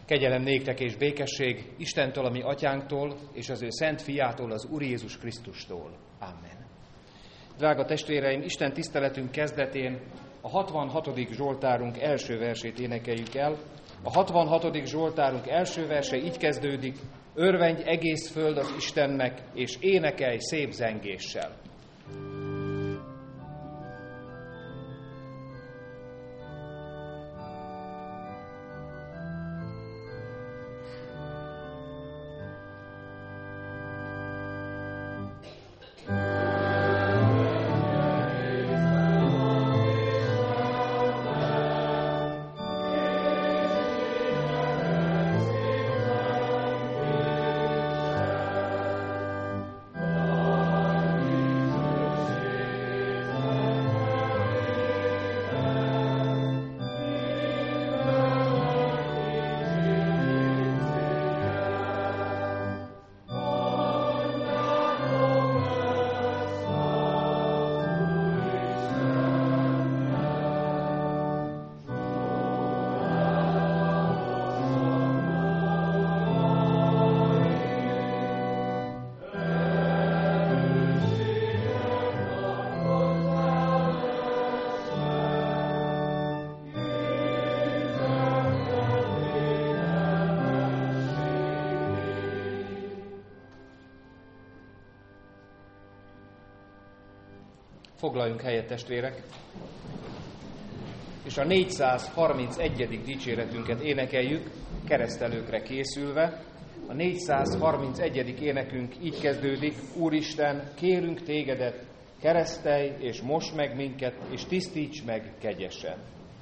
Kegyelem néktek és békesség Istentől, a mi atyánktól, és az ő szent fiától, az Úr Jézus Krisztustól. Amen. Drága testvéreim, Isten tiszteletünk kezdetén a 66. Zsoltárunk első versét énekeljük el. A 66. Zsoltárunk első verse így kezdődik: örvendj egész föld az Istennek, és énekelj szép zengéssel. Foglaljunk helyet, testvérek, és a 431. dicséretünket énekeljük, keresztelőkre készülve. A 431. énekünk így kezdődik: Úristen, kérünk tégedet, keresztelj és mosd meg minket, és tisztíts meg kegyesen.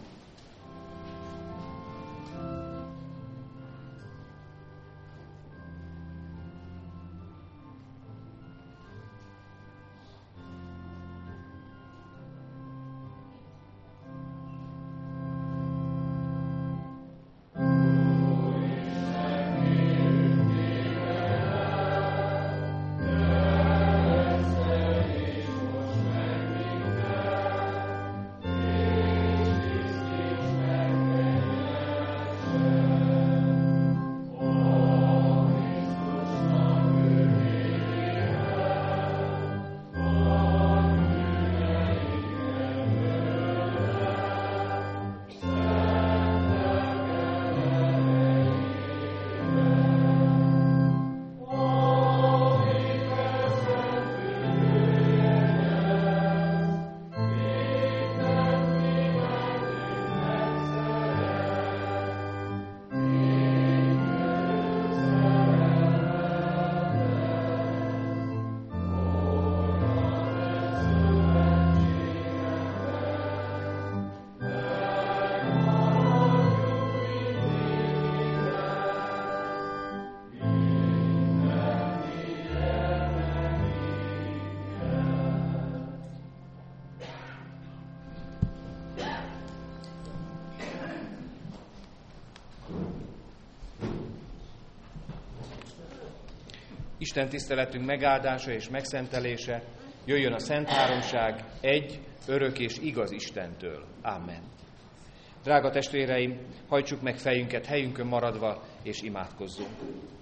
Isten tiszteletünk megáldása és megszentelése jöjjön a Szent Háromság egy, örök és igaz Istentől. Amen. Drága testvéreim, hajtsuk meg fejünket helyünkön maradva, és imádkozzunk.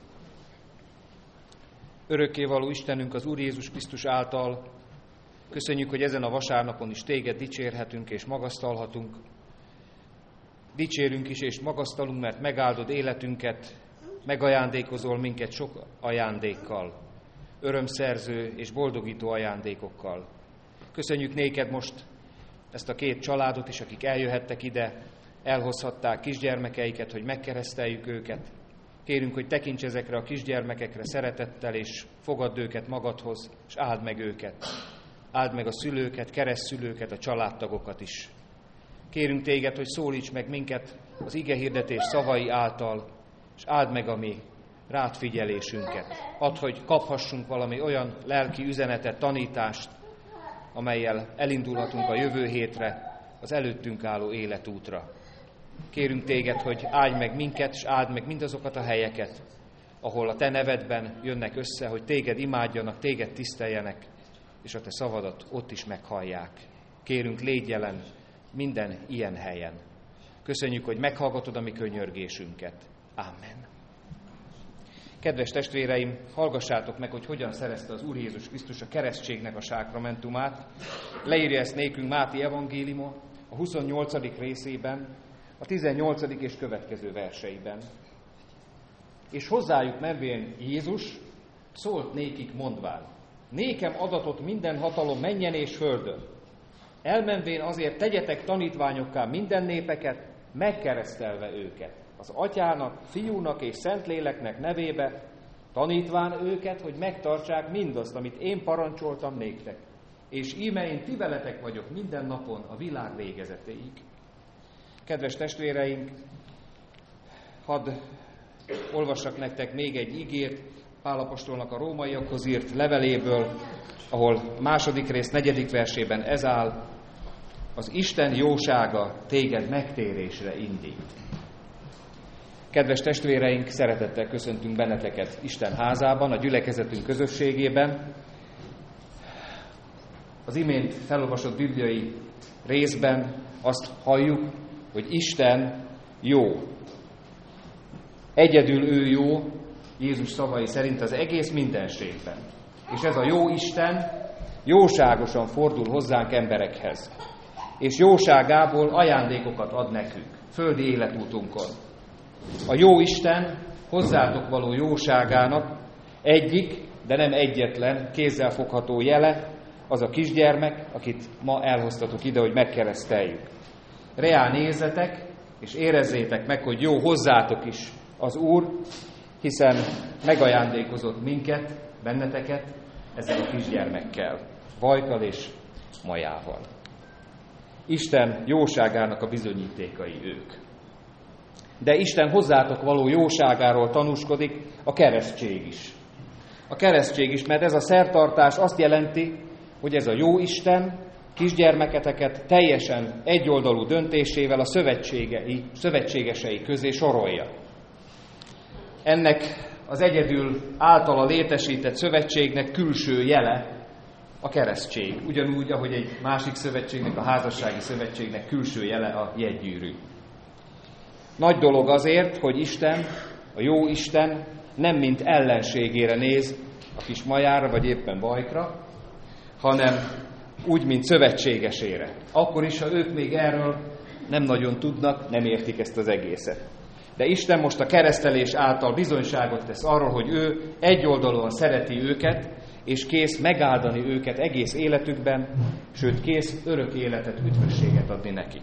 Örökkévaló Istenünk, az Úr Jézus Krisztus által, köszönjük, hogy ezen a vasárnapon is Téged dicsérhetünk és magasztalhatunk. Dicsérünk is és magasztalunk, mert megáldod életünket, megajándékozol minket sok ajándékkal, örömszerző és boldogító ajándékokkal. Köszönjük néked most ezt a két családot is, akik eljöhettek ide, elhozhatták kisgyermekeiket, hogy megkereszteljük őket. Kérünk, hogy tekints ezekre a kisgyermekekre szeretettel, és fogadd őket magadhoz, és áld meg őket. Áld meg a szülőket, keresztszülőket, a családtagokat is. Kérünk téged, hogy szólíts meg minket az igehirdetés szavai által, és áld meg a mi rád figyelésünket. Add, hogy kaphassunk valami olyan lelki üzenetet, tanítást, amellyel elindulhatunk a jövő hétre, az előttünk álló életútra. Kérünk téged, hogy áldj meg minket, és áld meg mindazokat a helyeket, ahol a te nevedben jönnek össze, hogy téged imádjanak, téged tiszteljenek, és a te szavadat ott is meghallják. Kérünk, légy jelen minden ilyen helyen. Köszönjük, hogy meghallgatod a mi könyörgésünket. Amen. Kedves testvéreim, hallgassátok meg, hogy hogyan szerezte az Úr Jézus Krisztus a keresztségnek a sákramentumát. Leírja ezt nékünk Máté evangéliuma a 28. részében, a 18. és következő verseiben. És hozzájuk menvén Jézus szólt nékik mondván: nékem adatot minden hatalom mennyen és földön. Elmenvén azért tegyetek tanítványokká minden népeket, megkeresztelve őket az Atyának, Fiúnak és Szentléleknek nevébe, tanítván őket, hogy megtartsák mindazt, amit én parancsoltam néktek. És íme én ti veletek vagyok minden napon a világ végezetéig. Kedves testvéreink, hadd olvassak nektek még egy igét Pál apostolnak a rómaiakhoz írt leveléből, ahol 2. rész 4. versében ez áll: az Isten jósága téged megtérésre indít. Kedves testvéreink, szeretettel köszöntünk benneteket Isten házában, a gyülekezetünk közösségében. Az imént felolvasott bibliai részben azt halljuk, hogy Isten jó. Egyedül ő jó, Jézus szavai szerint az egész mindenségben. És ez a jó Isten jóságosan fordul hozzánk emberekhez. És jóságából ajándékokat ad nekünk, földi életútunkon. A jó Isten hozzátok való jóságának egyik, de nem egyetlen kézzelfogható jele az a kisgyermek, akit ma elhoztatok ide, hogy megkereszteljük. Reál nézzetek, és érezzétek meg, hogy jó hozzátok is az Úr, hiszen megajándékozott minket, benneteket ezzel a kisgyermekkel, Vajkal és Majával. Isten jóságának a bizonyítékai ők. De Isten hozzátok való jóságáról tanúskodik a keresztség is. A keresztség is, mert ez a szertartás azt jelenti, hogy ez a jó Isten kisgyermeketeket teljesen egyoldalú döntésével a szövetségesei közé sorolja. Ennek az egyedül általa létesített szövetségnek külső jele a keresztség. Ugyanúgy, ahogy egy másik szövetségnek, a házassági szövetségnek külső jele a jegygyűrű. Nagy dolog azért, hogy Isten, a jó Isten nem mint ellenségére néz a kis Majára, vagy éppen Vajkra, hanem úgy, mint szövetségesére. Akkor is, ha ők még erről nem nagyon tudnak, nem értik ezt az egészet. De Isten most a keresztelés által bizonyságot tesz arról, hogy ő egyoldalúan szereti őket, és kész megáldani őket egész életükben, sőt kész örök életet, üdvösséget adni nekik.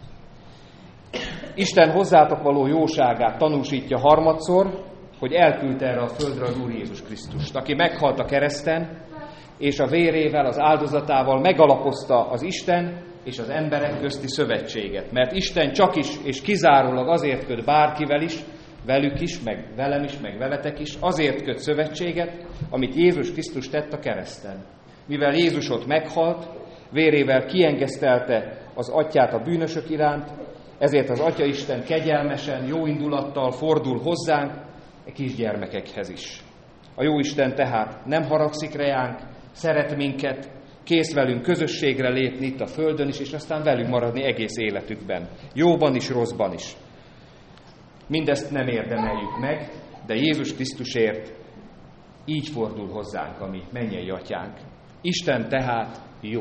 Isten hozzátok való jóságát tanúsítja harmadszor, hogy elküldte erre a földre az Úr Jézus Krisztust, aki meghalt a kereszten, és a vérével, az áldozatával megalapozta az Isten és az emberek közti szövetséget. Mert Isten csak is és kizárólag azért köt bárkivel is, velük is, meg velem is, meg veletek is, azért köt szövetséget, amit Jézus Krisztus tett a kereszten. Mivel Jézus ott meghalt, vérével kiengesztelte az Atyát a bűnösök iránt, ezért az Atya Isten kegyelmesen, jó indulattal fordul hozzánk, a kisgyermekekhez is. A jó Isten tehát nem haragszik reánk, szeret minket, kész velünk közösségre lépni itt a földön is, és aztán velünk maradni egész életükben. Jóban is, rosszban is. Mindezt nem érdemeljük meg, de Jézus Krisztusért így fordul hozzánk a mi mennyei atyánk. Isten tehát jó.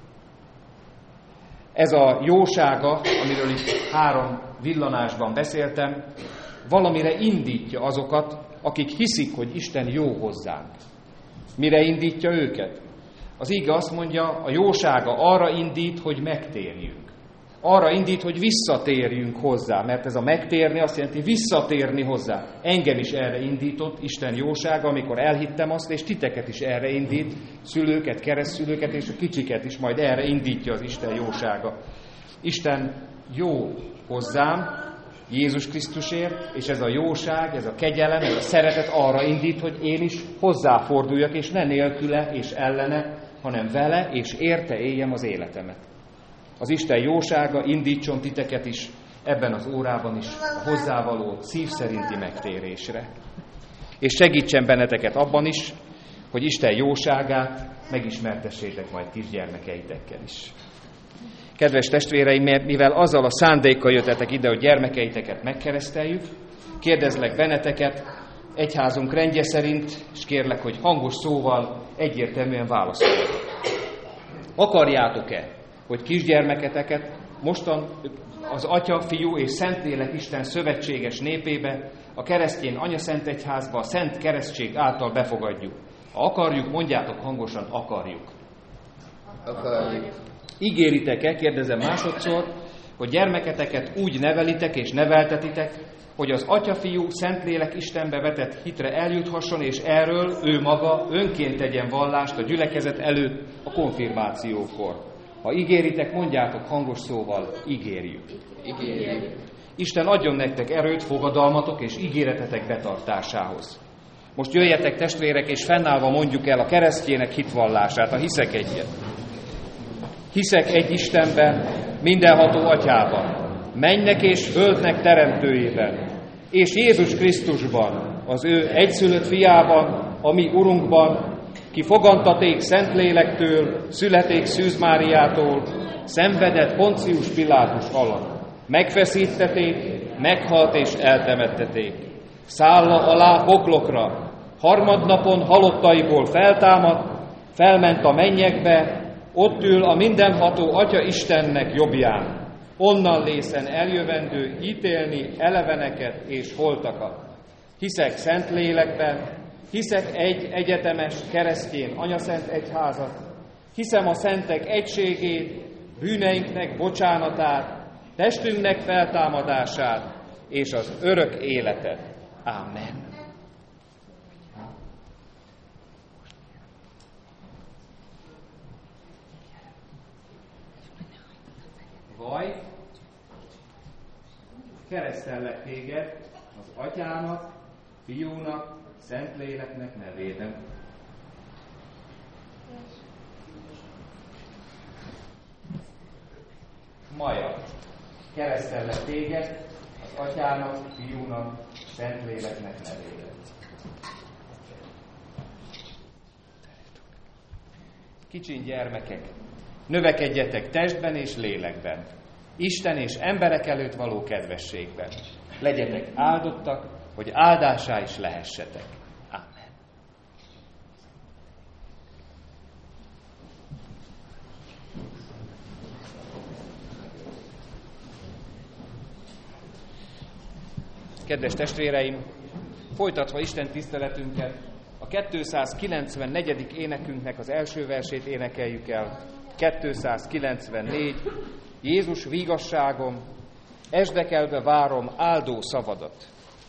Ez a jósága, amiről itt 3 villanásban beszéltem, valamire indítja azokat, akik hiszik, hogy Isten jó hozzánk. Mire indítja őket? Az ige azt mondja, a jósága arra indít, hogy megtérjünk. Arra indít, hogy visszatérjünk hozzá, mert ez a megtérni azt jelenti visszatérni hozzá. Engem is erre indított Isten jósága, amikor elhittem azt, és titeket is erre indít, szülőket, keresztszülőket, és a kicsiket is majd erre indítja az Isten jósága. Isten jó hozzám, Jézus Krisztusért, és ez a jóság, ez a kegyelem, ez a szeretet arra indít, hogy én is hozzáforduljak, és ne nélküle és ellene, hanem vele és érte éljem az életemet. Az Isten jósága indítson titeket is ebben az órában is a hozzávaló szív szerinti megtérésre. És segítsen benneteket abban is, hogy Isten jóságát megismertessétek majd kisgyermekeitekkel is. Kedves testvéreim, mivel azzal a szándékkal jöttetek ide, hogy gyermekeiteket megkereszteljük, kérdezlek benneteket egyházunk rendje szerint, és kérlek, hogy hangos szóval egyértelműen válaszoljatok. Akarjátok-e, hogy kisgyermeketeket mostan az Atya, Fiú és Szentlélek Isten szövetséges népébe, a keresztény anyaszentegyházba, a Szent Keresztség által befogadjuk? Ha akarjuk, mondjátok hangosan, akarjuk. Akarjuk. Ígéritek-e, kérdezem másodszor, hogy gyermeketeket úgy nevelitek és neveltetitek, hogy az Atya, Fiú, Szentlélek Istenbe vetett hitre eljuthasson, és erről ő maga önként tegyen vallást a gyülekezet előtt a konfirmációkor. Ha ígéritek, mondjátok hangos szóval, ígérjük. Ígérjük. Isten adjon nektek erőt, fogadalmatok és ígéretetek betartásához. Most jöjjetek, testvérek, és fennállva mondjuk el a keresztjének hitvallását, a hiszek egyet. Hiszek egy Istenben, mindenható Atyában, mennynek és földnek teremtőjében, és Jézus Krisztusban, az ő egyszülött fiában, a mi Urunkban, ki fogantaték Szentlélektől, születék Szűz Máriától, szenvedett Poncius Pilátus alatt. Megfeszítették, meghalt és eltemetteték. Szálla alá poklokra, harmadnapon halottaiból feltámadt, felment a mennyekbe, ott ül a mindenható Atya Istennek jobbján. Onnan lészen eljövendő ítélni eleveneket és holtakat. Hiszek Szentlélekben, hiszek egy egyetemes keresztény anyaszent egyházat, hiszem a szentek egységét, bűneinknek bocsánatát, testünknek feltámadását és az örök életet. Amen. Vaj, keresztellek téged az Atyának, Fiúnak, Szentléleknek nevében. Maja, keresztellek téged az Atyának, Fiúnak, Szentléleknek nevében. Kicsin gyermekek, növekedjetek testben és lélekben, Isten és emberek előtt való kedvességben. Legyetek áldottak, hogy áldásá is lehessetek. Amen. Kedves testvéreim, folytatva Isten tiszteletünket, a 294. énekünknek az első versét énekeljük el. 294. Jézus vígasságom, esdekelve várom áldó szavadat.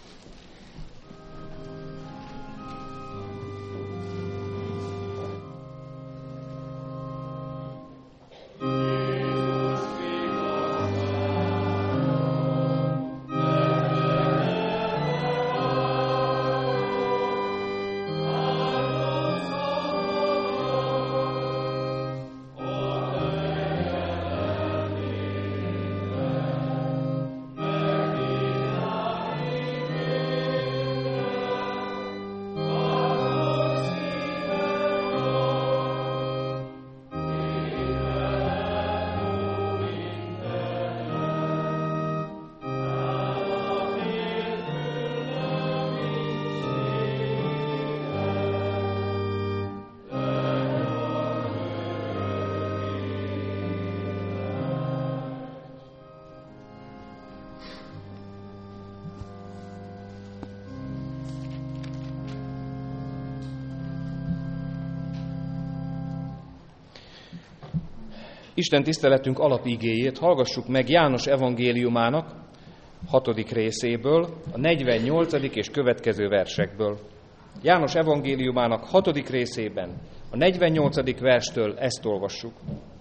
Isten tiszteletünk alapigéjét hallgassuk meg János evangéliumának 6. részéből, a 48. és következő versekből. János evangéliumának 6. részében, a 48. verstől ezt olvassuk.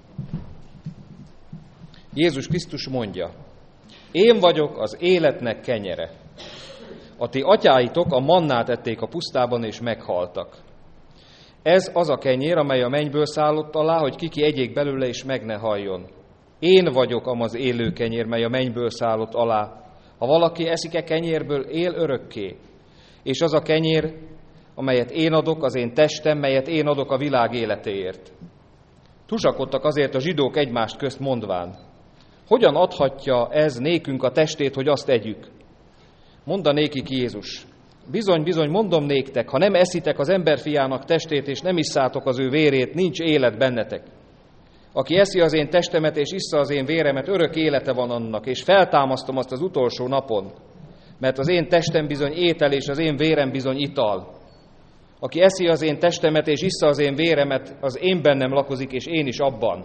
Jézus Krisztus mondja: Én vagyok az életnek kenyere. A ti atyáitok a mannát ették a pusztában, és meghaltak. Ez az a kenyér, amely a mennyből szállott alá, hogy kiki egyék belőle, és meg ne halljon. Én vagyok az élő kenyér, mely a mennyből szállott alá. Ha valaki eszik-e kenyérből, él örökké. És az a kenyér, amelyet én adok, az én testem, melyet én adok a világ életéért. Tusakodtak azért a zsidók egymást közt mondván: hogyan adhatja ez nékünk a testét, hogy azt együk? Mondta nékik Jézus: bizony, bizony, mondom néktek, ha nem eszitek az emberfiának testét, és nem isszátok az ő vérét, nincs élet bennetek. Aki eszi az én testemet, és issza az én véremet, örök élete van annak, és feltámasztom azt az utolsó napon, mert az én testem bizony étel, és az én vérem bizony ital. Aki eszi az én testemet, és issza az én véremet, az én bennem lakozik, és én is abban.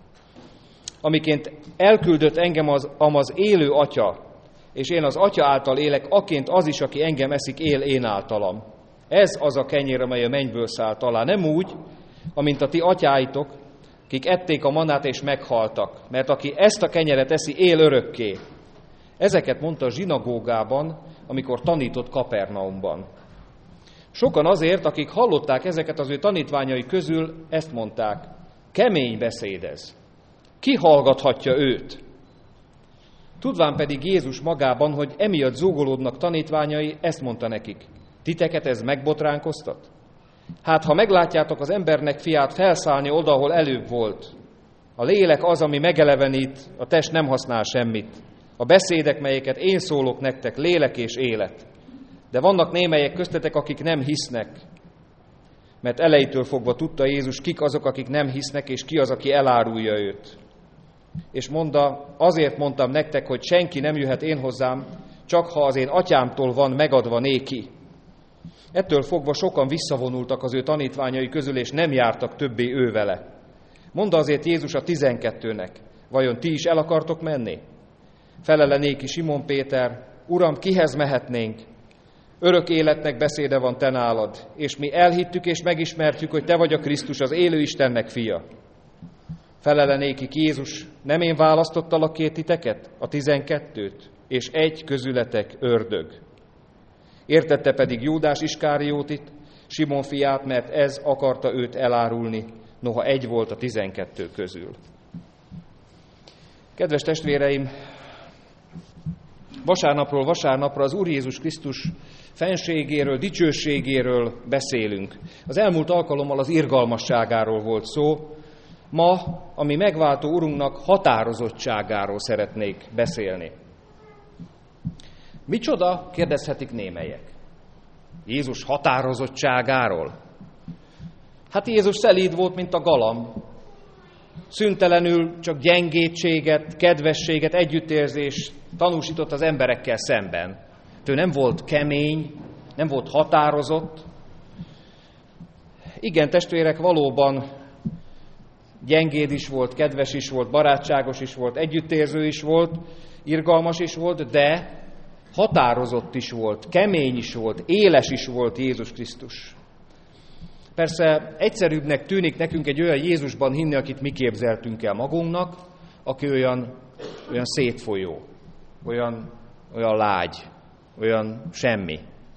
Amiként elküldött engem az élő Atya, és én az Atya által élek, aként az is, aki engem eszik, él én általam. Ez az a kenyér, amely a mennyből szállt alá. Nem úgy, amint a ti atyáitok, akik ették a manát és meghaltak, mert aki ezt a kenyeret eszi, él örökké. Ezeket mondta a zsinagógában, amikor tanított Kapernaumban. Sokan azért, akik hallották ezeket az ő tanítványai közül, ezt mondták: kemény beszéd ez. Ki hallgathatja őt? Tudván pedig Jézus magában, hogy emiatt zúgolódnak tanítványai, ezt mondta nekik: titeket ez megbotránkoztat? Hát, ha meglátjátok az embernek fiát felszállni oda, ahol előbb volt. A lélek az, ami megelevenít, a test nem használ semmit. A beszédek, melyeket én szólok nektek, lélek és élet. De vannak némelyek köztetek, akik nem hisznek. Mert elejétől fogva tudta Jézus, kik azok, akik nem hisznek, és ki az, aki elárulja őt. És mondta: azért mondtam nektek, hogy senki nem jöhet én hozzám, csak ha az én atyámtól van megadva néki. Ettől fogva sokan visszavonultak az ő tanítványai közül, és nem jártak többé ő vele. Mondta azért Jézus a 12-nek: vajon ti is el akartok menni? Felele néki Simon Péter: Uram, kihez mehetnénk? Örök életnek beszéde van te nálad, és mi elhittük és megismertük, hogy te vagy a Krisztus, az élő Istennek fia. Felele nékik Jézus: nem én választottalak ki titeket, a 12-t, és egy közületek ördög. Értette pedig Júdás Iskáriótit, Simon fiát, mert ez akarta őt elárulni, noha egy volt a 12 közül. Kedves testvéreim, vasárnapról vasárnapra az Úr Jézus Krisztus fenségéről, dicsőségéről beszélünk. Az elmúlt alkalommal az irgalmasságáról volt szó, ma a mi megváltó Urunknak határozottságáról szeretnék beszélni. Micsoda? Kérdezhetik némelyek. Jézus határozottságáról? Hát Jézus szelíd volt, mint a galamb. Szüntelenül csak gyengétséget, kedvességet, együttérzést tanúsított az emberekkel szemben. Ő nem volt kemény, nem volt határozott. Igen, testvérek, valóban gyengéd is volt, kedves is volt, barátságos is volt, együttérző is volt, irgalmas is volt, de határozott is volt, kemény is volt, éles is volt Jézus Krisztus. Persze egyszerűbbnek tűnik nekünk egy olyan Jézusban hinni, akit mi képzeltünk el magunknak, aki olyan szétfolyó, olyan lágy, olyan semmi.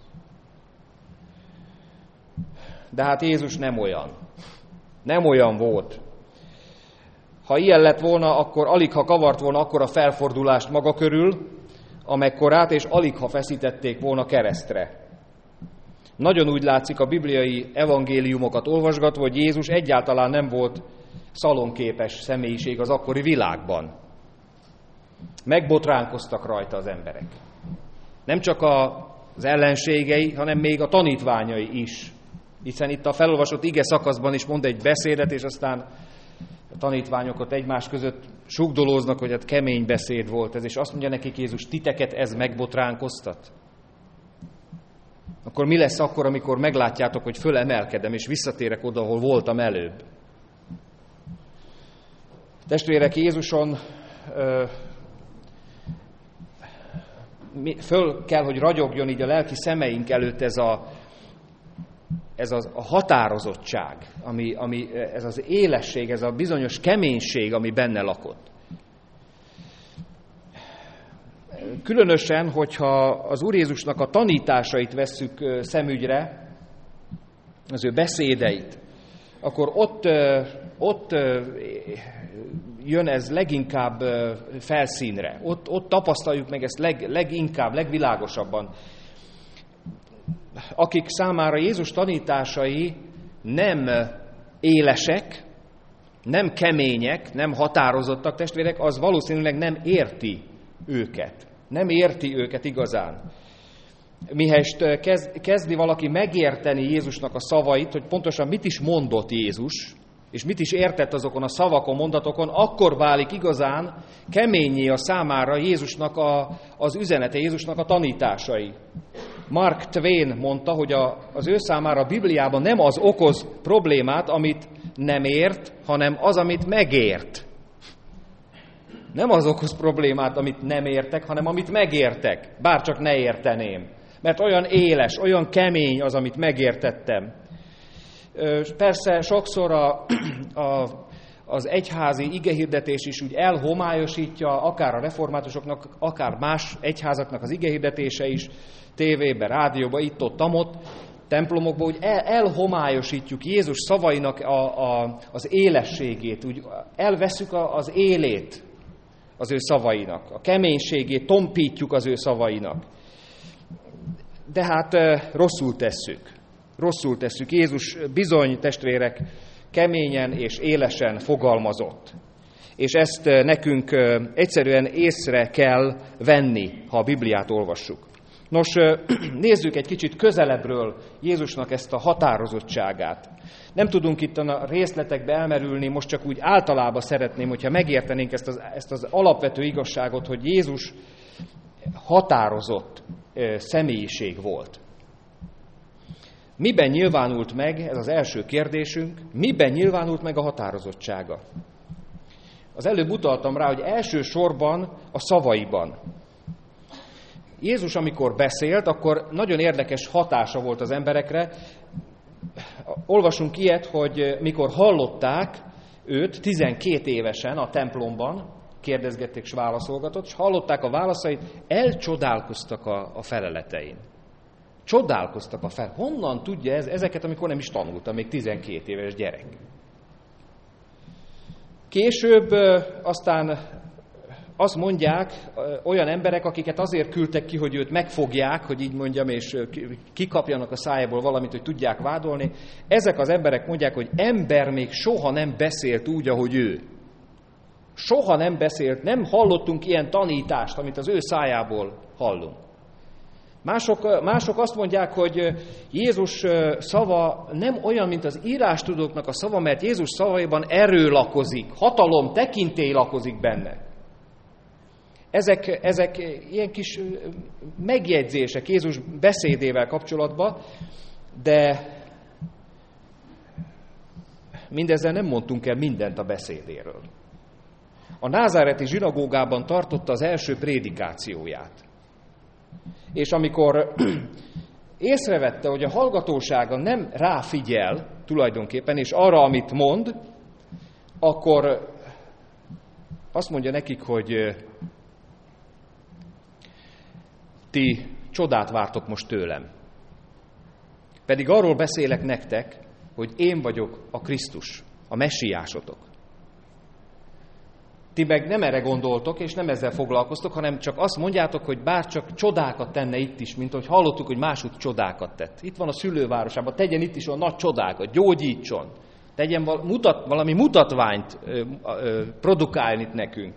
De hát Jézus nem olyan. Nem olyan volt. Ha ilyen lett volna, akkor aligha kavart volna akkora felfordulást maga körül, amekkorát, és aligha feszítették volna keresztre. Nagyon úgy látszik a bibliai evangéliumokat olvasgatva, hogy Jézus egyáltalán nem volt szalonképes személyiség az akkori világban. Megbotránkoztak rajta az emberek. Nem csak az ellenségei, hanem még a tanítványai is. Hiszen itt a felolvasott ige szakaszban is mond egy beszédet, és aztán a tanítványokat egymás között sugdolóznak, hogy hát kemény beszéd volt ez, és azt mondja nekik Jézus: titeket ez megbotránkoztat? Akkor mi lesz akkor, amikor meglátjátok, hogy fölemelkedem, és visszatérek oda, ahol voltam előbb? Testvérek, Jézuson föl kell, hogy ragyogjon így a lelki szemeink előtt ez a határozottság, ez az élesség, ez a bizonyos keménység, ami benne lakott. Különösen, hogyha az Úr Jézusnak a tanításait vesszük szemügyre, az ő beszédeit, akkor ott jön ez leginkább felszínre. Ott tapasztaljuk meg ezt leginkább, legvilágosabban. Akik számára Jézus tanításai nem élesek, nem kemények, nem határozottak testvérek, az valószínűleg nem érti őket. Nem érti őket igazán. Mihelyest kezdi valaki megérteni Jézusnak a szavait, hogy pontosan mit is mondott Jézus, és mit is értett azokon a szavakon, mondatokon, akkor válik igazán keményé a számára Jézusnak az üzenete, Jézusnak a tanításai. Mark Twain mondta, hogy az ő számára a Bibliában nem az okoz problémát, amit nem ért, hanem az, amit megért. Nem az okoz problémát, amit nem értek, hanem amit megértek, bárcsak ne érteném. Mert olyan éles, olyan kemény az, amit megértettem. Persze sokszor az egyházi igehirdetés is úgy elhomályosítja, akár a reformátusoknak, akár más egyházaknak az igehirdetése is, tévében, rádióban, itt-ott, templomokban, úgy elhomályosítjuk Jézus szavainak az élességét, úgy elveszük az élét az ő szavainak, a keménységét tompítjuk az ő szavainak. De hát rosszul tesszük. Rosszul tesszük. Jézus bizony, testvérek, keményen és élesen fogalmazott. És ezt nekünk egyszerűen észre kell venni, ha a Bibliát olvassuk. Nos, nézzük egy kicsit közelebbről Jézusnak ezt a határozottságát. Nem tudunk itt a részletekbe elmerülni, most csak úgy általában szeretném, hogyha megértenénk ezt az alapvető igazságot, hogy Jézus határozott személyiség volt. Miben nyilvánult meg, ez az első kérdésünk, miben nyilvánult meg a határozottsága? Az előbb utaltam rá, hogy elsősorban a szavaiban. Jézus, amikor beszélt, akkor nagyon érdekes hatása volt az emberekre. Olvasunk ilyet, hogy mikor hallották őt 12 évesen a templomban, kérdezgették és válaszolgatott, és hallották a válaszait, elcsodálkoztak a feleletein. Csodálkoztak honnan tudja ezeket, amikor nem is tanulta, még 12 éves gyerek. Később aztán azt mondják olyan emberek, akiket azért küldtek ki, hogy őt megfogják, hogy így mondjam, és kikapjanak a szájából valamit, hogy tudják vádolni. Ezek az emberek mondják, hogy ember még soha nem beszélt úgy, ahogy ő. Soha nem beszélt, nem hallottunk ilyen tanítást, amit az ő szájából hallunk. Mások azt mondják, hogy Jézus szava nem olyan, mint az írástudóknak a szava, mert Jézus szavaiban erő lakozik, hatalom, tekintély lakozik benne. Ezek ilyen kis megjegyzések Jézus beszédével kapcsolatban, de mindezzel nem mondtunk el mindent a beszédéről. A názáreti zsinagógában tartotta az első prédikációját. És amikor észrevette, hogy a hallgatósága nem ráfigyel tulajdonképpen, és arra, amit mond, akkor azt mondja nekik, hogy ti csodát vártok most tőlem. Pedig arról beszélek nektek, hogy én vagyok a Krisztus, a messiásotok. Ti meg nem erre gondoltok, és nem ezzel foglalkoztok, hanem csak azt mondjátok, hogy bár csak csodákat tenne itt is, mint hogy hallottuk, hogy máshogy csodákat tett. Itt van a szülővárosában, tegyen itt is olyan nagy csodákat, gyógyítson, tegyen valami mutatványt produkálni itt nekünk.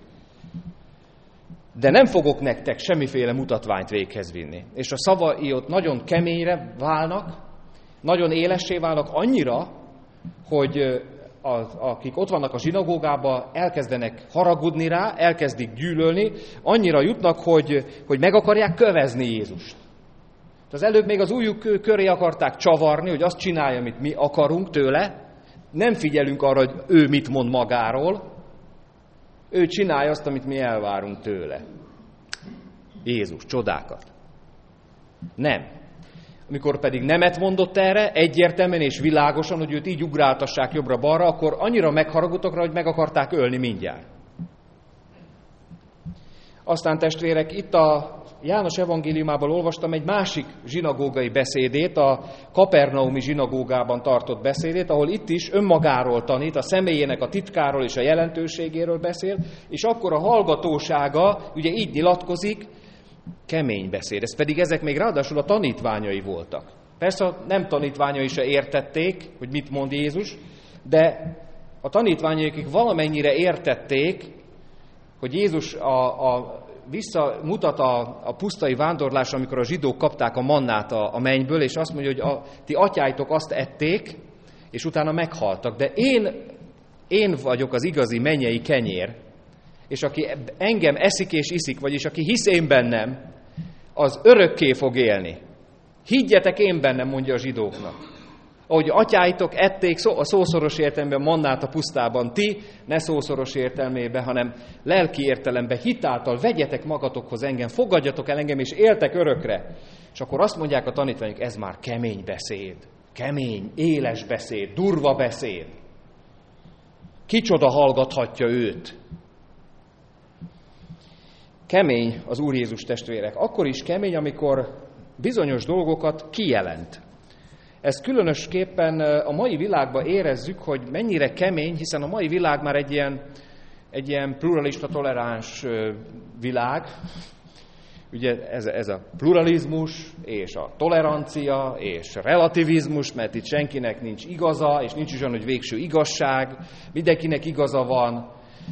De nem fogok nektek semmiféle mutatványt véghez vinni. És a szavai ott nagyon keményre válnak, nagyon élessé válnak annyira, hogy akik ott vannak a zsinagógában, elkezdenek haragudni rá, elkezdik gyűlölni, annyira jutnak, hogy meg akarják kövezni Jézust. Az előbb még az ujjuk köré akarták csavarni, hogy azt csinálja, amit mi akarunk tőle, nem figyelünk arra, hogy ő mit mond magáról, ő csinálja azt, amit mi elvárunk tőle. Jézus, csodákat. Nem. Amikor pedig nemet mondott erre, egyértelműen és világosan, hogy őt így ugráltassák jobbra-balra, akkor annyira megharagudtak rá, hogy meg akarták ölni mindjárt. Aztán testvérek, itt a János evangéliumából olvastam egy másik zsinagógai beszédét, a kapernaumi zsinagógában tartott beszédét, ahol itt is önmagáról tanít, a személyének a titkáról és a jelentőségéről beszél, és akkor a hallgatósága ugye így nyilatkozik, kemény beszéd. Ez pedig ezek még ráadásul a tanítványai voltak. Persze nem tanítványai se értették, hogy mit mond Jézus, de A tanítványok, akik valamennyire értették, hogy Jézus visszamutat a pusztai vándorlásra, amikor a zsidók kapták a mannát a mennyből, és azt mondja, hogy ti atyáitok azt ették, és utána meghaltak. De én vagyok az igazi mennyei kenyér, és aki engem eszik és iszik, vagyis aki hisz én bennem, az örökké fog élni. Higgyetek én bennem, mondja a zsidóknak. Ahogy atyáitok ették a szószoros értelemben mannát a pusztában, ti ne szószoros értelmében, hanem lelki értelemben, hitáltal vegyetek magatokhoz engem, fogadjatok el engem, és éltek örökre. És akkor azt mondják a tanítványok, ez már kemény beszéd, kemény, éles beszéd, durva beszéd. Kicsoda hallgathatja őt? Kemény az Úr Jézus, testvérek. Akkor is kemény, amikor bizonyos dolgokat kijelent. Ezt különösképpen a mai világban érezzük, hogy mennyire kemény, hiszen a mai világ már egy ilyen pluralista, toleráns világ. Ugye ez a pluralizmus, és a tolerancia, és a relativizmus, mert itt senkinek nincs igaza, és nincs is olyan, hogy végső igazság, mindenkinek igaza van.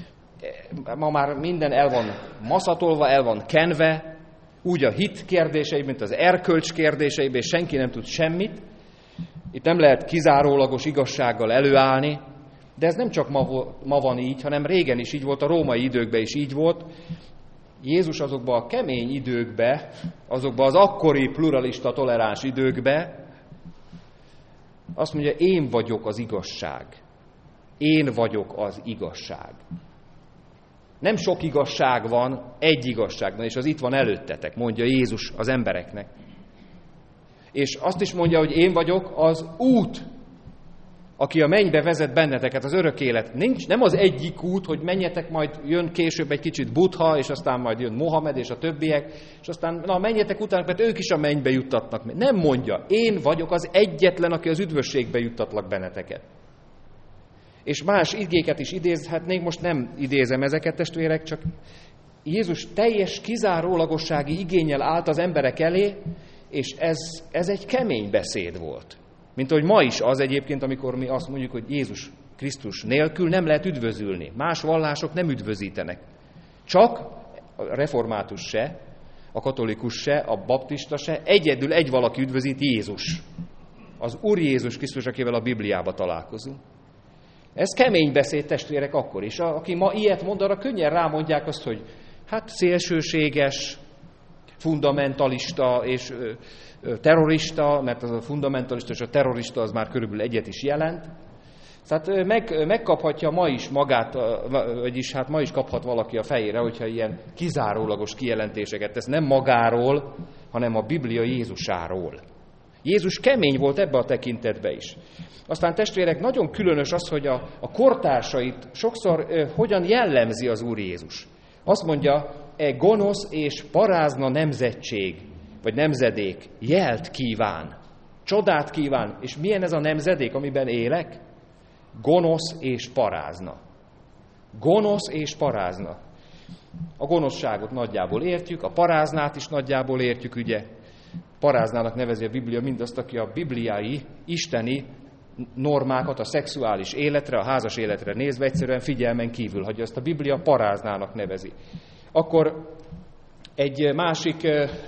Ma már minden el van maszatolva, el van kenve, úgy a hit kérdéseiben, mint az erkölcs kérdéseiben, és senki nem tud semmit. Itt nem lehet kizárólagos igazsággal előállni, de ez nem csak ma van így, hanem régen is így volt, a római időkben is így volt. Jézus azokban a kemény időkben, azokban az akkori pluralista, toleráns időkben azt mondja, én vagyok az igazság. Én vagyok az igazság. Nem sok igazság van, egy igazság van, és az itt van előttetek, mondja Jézus az embereknek. És azt is mondja, hogy én vagyok az út, aki a mennybe vezet benneteket, az örök élet. Nem az egyik út, hogy menjetek, majd jön később egy kicsit Buddha, és aztán majd jön Mohamed és a többiek, és aztán menjetek utána, mert ők is a mennybe juttatnak. Nem mondja, én vagyok az egyetlen, aki az üdvösségbe juttatlak benneteket. És más igéket is idézhetnénk, most nem idézem ezeket, testvérek, csak Jézus teljes kizárólagossági igénnyel állt az emberek elé, és ez egy kemény beszéd volt. Mint ahogy ma is az egyébként, amikor mi azt mondjuk, hogy Jézus Krisztus nélkül nem lehet üdvözülni. Más vallások nem üdvözítenek. Csak a református se, a katolikus se, a baptista se, egyedül egy valaki üdvözít, Jézus. Az Úr Jézus Krisztus, akivel a Bibliába találkozunk. Ez kemény beszéd, testvérek, akkor is. Aki ma ilyet mond, arra könnyen rámondják azt, hogy hát szélsőséges, fundamentalista és terrorista, mert az a fundamentalista és a terrorista az már körülbelül egyet is jelent. Tehát megkaphatja ma is magát, vagyis hát ma is kaphat valaki a fejére, hogyha ilyen kizárólagos kijelentéseket tesz, nem magáról, hanem a Biblia Jézusáról. Jézus kemény volt ebbe a tekintetbe is. Aztán testvérek, nagyon különös az, hogy a kortársait sokszor hogyan jellemzi az Úr Jézus. Azt mondja, gonosz és parázna nemzetség, vagy nemzedék jelt kíván, csodát kíván. És milyen ez a nemzedék, amiben élek? Gonosz és parázna. Gonosz és parázna. A gonoszságot nagyjából értjük, a paráznát is nagyjából értjük, ugye? Paráznának nevezi a Biblia mindazt, aki a bibliai, isteni normákat a szexuális életre, a házas életre nézve egyszerűen figyelmen kívül hagyja. Ezt a Biblia paráznának nevezi. Akkor egy másik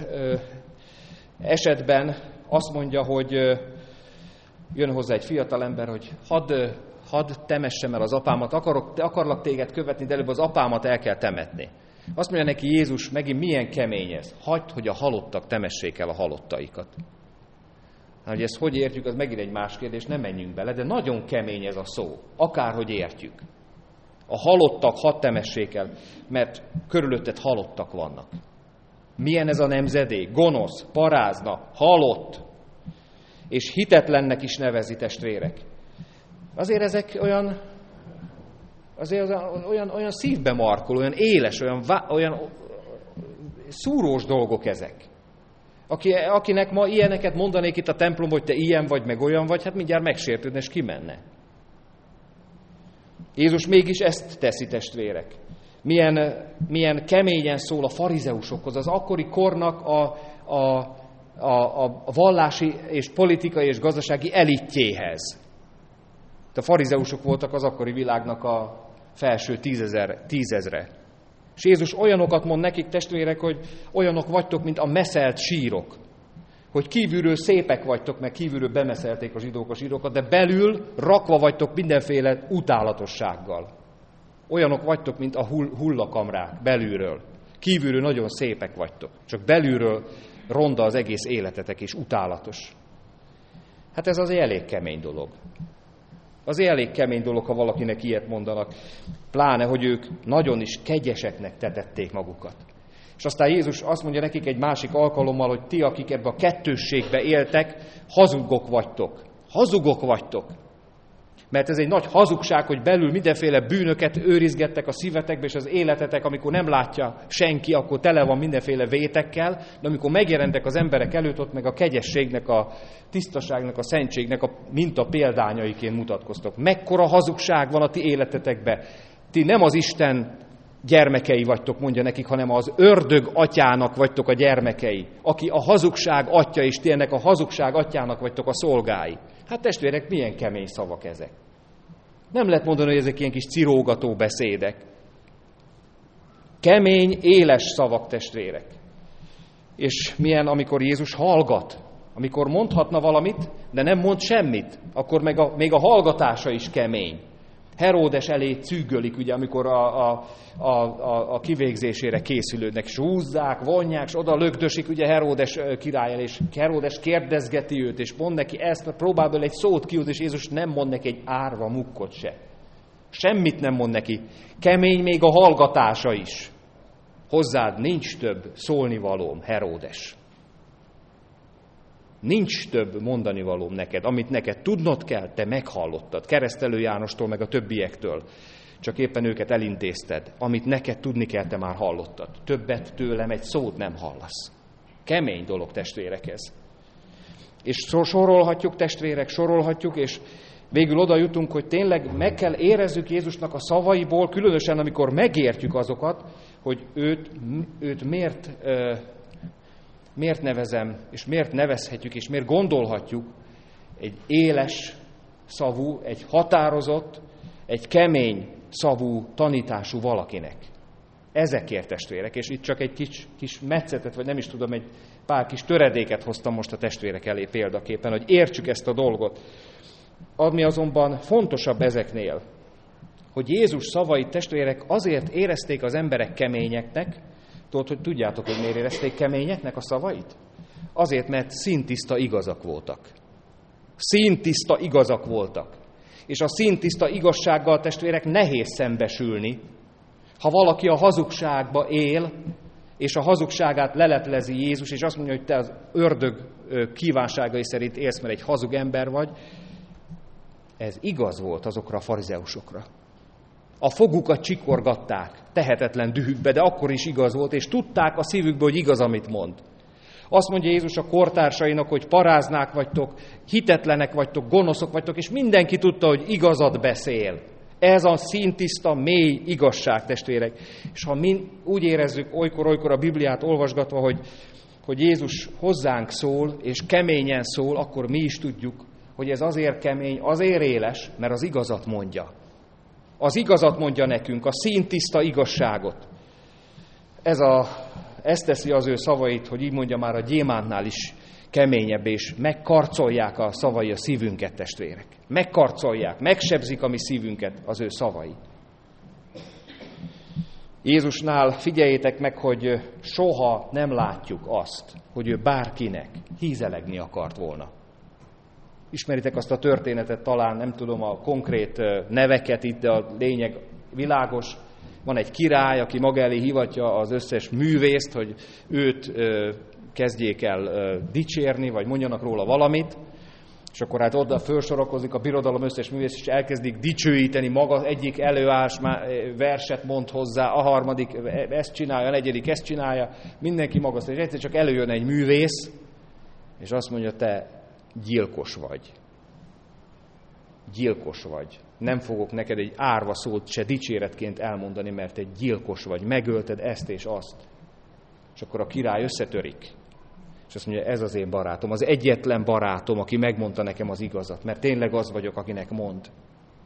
esetben azt mondja, hogy jön hozzá egy fiatalember, hogy hadd temessem el az apámat, akarlak téged követni, de előbb az apámat el kell temetni. Azt mondja neki Jézus, megint milyen kemény ez. Hagyd, hogy a halottak temessék el a halottaikat. Hát, hogy ezt hogy értjük, az megint egy más kérdés, nem menjünk bele, de nagyon kemény ez a szó, akárhogy értjük. A halottak hadd temessék el, mert körülötted halottak vannak. Milyen ez a nemzedék? Gonosz, parázna, halott, és hitetlennek is nevezi, testvérek. Azért ezek olyan szívbe markoló, olyan éles, olyan szúrós dolgok ezek. Akinek ma ilyeneket mondanék itt a templomban, hogy te ilyen vagy, meg olyan vagy, hát mindjárt megsértődne, és kimenne. Jézus mégis ezt teszi, testvérek. Milyen keményen szól a farizeusokhoz, az akkori kornak a vallási és politikai és gazdasági elitjéhez. A farizeusok voltak az akkori világnak a felső tízezre. És Jézus olyanokat mond nekik, testvérek, hogy olyanok vagytok, mint a meszelt sírok. Hogy kívülről szépek vagytok, meg kívülről bemeszelték a zsidók a sírokat, de belül rakva vagytok mindenféle utálatossággal. Olyanok vagytok, mint a hullakamrák belülről. Kívülről nagyon szépek vagytok, csak belülről ronda az egész életetek, és utálatos. Hát ez azért elég kemény dolog. Azért elég kemény dolog, ha valakinek ilyet mondanak. Pláne, hogy ők nagyon is kegyeseknek tetették magukat. És aztán Jézus azt mondja nekik egy másik alkalommal, hogy ti, akik ebbe a kettősségbe éltek, hazugok vagytok. Hazugok vagytok. Mert ez egy nagy hazugság, hogy belül mindenféle bűnöket őrizgettek a szívetekbe, és az életetek, amikor nem látja senki, akkor tele van mindenféle vétekkel, de amikor megjelentek az emberek előtt, ott meg a kegyességnek, a tisztaságnak, a szentségnek a minta példányaiként mutatkoztok. Mekkora hazugság van a ti életetekbe. Ti nem az Isten gyermekei vagytok, mondja nekik, hanem az ördög atyának vagytok a gyermekei, aki a hazugság atya, és ti ennek a hazugság atyának vagytok a szolgái. Hát testvérek, milyen kemény szavak ezek. Nem lehet mondani, hogy ezek ilyen kis cirógató beszédek. Kemény, éles szavak, testvérek. És milyen, amikor Jézus hallgat, amikor mondhatna valamit, de nem mond semmit, akkor még a hallgatása is kemény. Heródes elé cűgölik, ugye, amikor a kivégzésére készülődnek, és húzzák, vonják, és oda lögdösik, ugye, Heródes király elé, és Heródes kérdezgeti őt, és mond neki ezt, próbál belőle egy szót kihozni, és Jézus nem mond neki egy árva mukkot se. Semmit nem mond neki. Kemény még a hallgatása is. Hozzád nincs több szólnivalóm, Heródes. Nincs több mondanivalóm neked. Amit neked tudnod kell, te meghallottad. Keresztelő Jánostól, meg a többiektől. Csak éppen őket elintézted. Amit neked tudni kell, te már hallottad. Többet tőlem egy szót nem hallasz. Kemény dolog, testvérek, ez. És sorolhatjuk, testvérek, sorolhatjuk, és végül oda jutunk, hogy tényleg meg kell érezzük Jézusnak a szavaiból, különösen amikor megértjük azokat, hogy őt miért nevezem, és miért nevezhetjük, és miért gondolhatjuk egy éles szavú, egy határozott, egy kemény szavú tanítású valakinek. Ezekért, testvérek, és itt csak egy kis metszetet, vagy nem is tudom, egy pár kis töredéket hoztam most a testvérek elé példaképpen, hogy értsük ezt a dolgot. Ami azonban fontosabb ezeknél, hogy Jézus szavait, testvérek, azért érezték az emberek keményeknek, tudjátok, hogy miért érezték keményeknek a szavait? Azért, mert színtiszta igazak voltak. Színtiszta igazak voltak. És a színtiszta igazsággal, testvérek, nehéz szembesülni. Ha valaki a hazugságba él, és a hazugságát leleplezi Jézus, és azt mondja, hogy te az ördög kívánságai szerint élsz, mert egy hazug ember vagy, ez igaz volt azokra a farizeusokra. A fogukat csikorgatták, tehetetlen dühükbe, de akkor is igaz volt, és tudták a szívükbe, hogy igaz, amit mond. Azt mondja Jézus a kortársainak, hogy paráznák vagytok, hitetlenek vagytok, gonoszok vagytok, és mindenki tudta, hogy igazat beszél. Ez a színtiszta, mély igazság, testvérek. És ha mi úgy érezzük olykor-olykor a Bibliát olvasgatva, hogy Jézus hozzánk szól, és keményen szól, akkor mi is tudjuk, hogy ez azért kemény, azért éles, mert az igazat mondja. Az igazat mondja nekünk, a színtiszta igazságot. Ez teszi az ő szavait, hogy így mondja, már a gyémántnál is keményebb, és megkarcolják a szavai a szívünket, testvérek. Megkarcolják, megsebzik a mi szívünket az ő szavai. Jézusnál figyeljétek meg, hogy soha nem látjuk azt, hogy ő bárkinek hízelegni akart volna. Ismeritek azt a történetet, talán nem tudom a konkrét neveket itt, de a lényeg világos. Van egy király, aki maga elé hivatja az összes művészt, hogy őt kezdjék el dicsérni, vagy mondjanak róla valamit, és akkor hát oda felsorakozik a birodalom összes művész, és elkezdik dicsőíteni maga, egyik előárs verset mond hozzá, a harmadik ezt csinálja, a negyedik ezt csinálja, mindenki magasztal, és egyszer csak előjön egy művész, és azt mondja, te gyilkos vagy. Gyilkos vagy. Nem fogok neked egy árva szót se dicséretként elmondani, mert te gyilkos vagy. Megölted ezt és azt. És akkor a király összetörik. És azt mondja, ez az én barátom, az egyetlen barátom, aki megmondta nekem az igazat, mert tényleg az vagyok, akinek mond.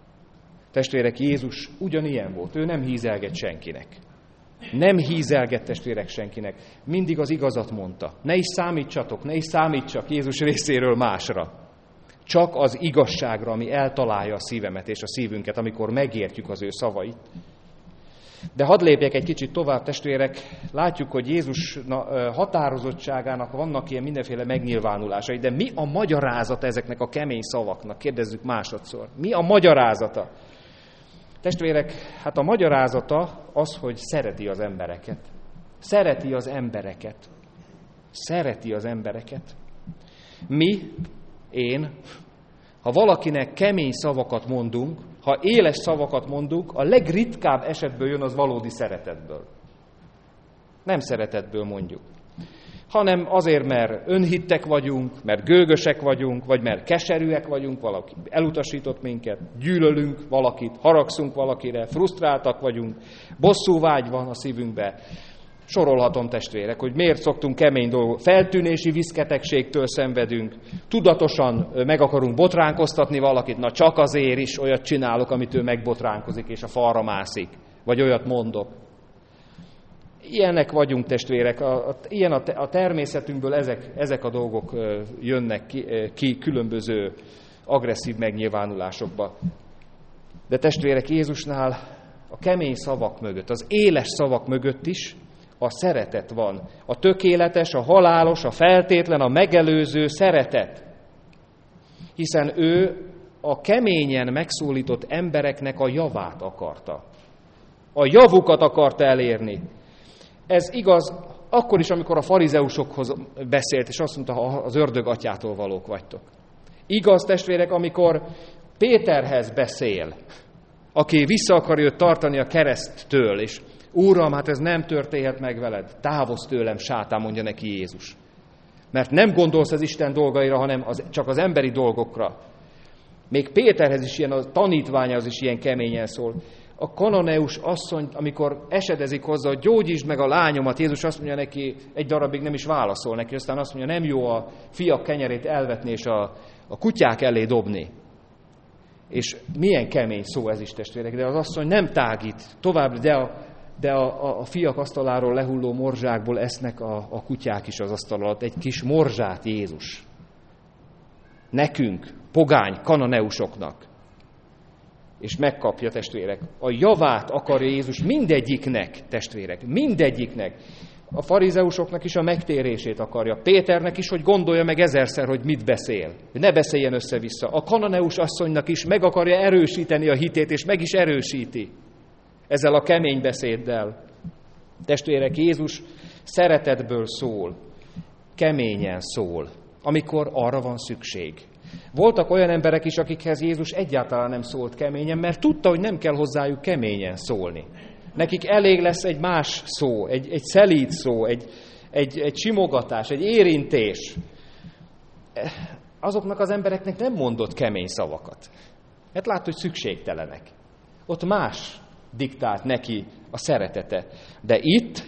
Testvérek, Jézus ugyanilyen volt. Ő nem hízelgett senkinek. Nem hízelgett, testvérek, senkinek. Mindig az igazat mondta. Ne is számítsatok, ne is számítsak Jézus részéről másra. Csak az igazságra, ami eltalálja a szívemet és a szívünket, amikor megértjük az ő szavait. De hadd lépjek egy kicsit tovább, testvérek. Látjuk, hogy Jézus határozottságának vannak ilyen mindenféle megnyilvánulásai, de mi a magyarázata ezeknek a kemény szavaknak? Kérdezzük másodszor. Mi a magyarázata? Testvérek, hát a magyarázata az, hogy szereti az embereket. Szereti az embereket. Szereti az embereket. Ha valakinek kemény szavakat mondunk, ha éles szavakat mondunk, a legritkább esetből jön az valódi szeretetből. Nem szeretetből mondjuk, hanem azért, mert önhittek vagyunk, mert gőgösek vagyunk, vagy mert keserűek vagyunk, valaki elutasított minket, gyűlölünk valakit, haragszunk valakire, frusztráltak vagyunk, bosszúvágy van a szívünkbe. Sorolhatom, testvérek, hogy miért szoktunk kemény dolgok. Feltűnési viszketegségtől szenvedünk, tudatosan meg akarunk botránkoztatni valakit, na csak azért is olyat csinálok, amit ő megbotránkozik, és a falra mászik, vagy olyat mondok. Ilyenek vagyunk, testvérek, ilyen a természetünkből ezek a dolgok jönnek ki különböző agresszív megnyilvánulásokba. De testvérek, Jézusnál a kemény szavak mögött, az éles szavak mögött is a szeretet van. A tökéletes, a halálos, a feltétlen, a megelőző szeretet. Hiszen ő a keményen megszólított embereknek a javát akarta. A javukat akarta elérni. Ez igaz akkor is, amikor a farizeusokhoz beszélt, és azt mondta, ha az ördög atyától valók vagytok. Igaz, testvérek, amikor Péterhez beszél, aki vissza akarja őt tartani a kereszttől, és Úram, hát ez nem történhet meg veled. Távozz tőlem, sátán, mondja neki Jézus. Mert nem gondolsz az Isten dolgaira, hanem csak az emberi dolgokra. Még Péterhez is ilyen, a tanítványa az is ilyen keményen szól. A kananeus asszony, amikor esedezik hozzá, hogy gyógyítsd meg a lányomat, Jézus azt mondja neki, egy darabig nem is válaszol neki, aztán azt mondja, nem jó a fiak kenyerét elvetni és a kutyák elé dobni. És milyen kemény szó ez is, testvérek, de az asszony nem tágít tovább, de a fiak asztaláról lehulló morzsákból esznek a kutyák is az asztal alatt. Egy kis morzsát Jézus. Nekünk, pogány, kananeusoknak. És megkapja, testvérek. A javát akarja Jézus mindegyiknek, testvérek, mindegyiknek. A farizeusoknak is a megtérését akarja. Péternek is, hogy gondolja meg ezerszer, hogy mit beszél. Hogy ne beszéljen össze-vissza. A kananeus asszonynak is meg akarja erősíteni a hitét, és meg is erősíti. Ezzel a kemény beszéddel. Testvérek, Jézus szeretetből szól, keményen szól, amikor arra van szükség. Voltak olyan emberek is, akikhez Jézus egyáltalán nem szólt keményen, mert tudta, hogy nem kell hozzájuk keményen szólni. Nekik elég lesz egy más szó, egy szelíd szó, egy simogatás, egy érintés. Azoknak az embereknek nem mondott kemény szavakat. Mert lát, hogy szükségtelenek. Ott más diktált neki a szeretete. De itt,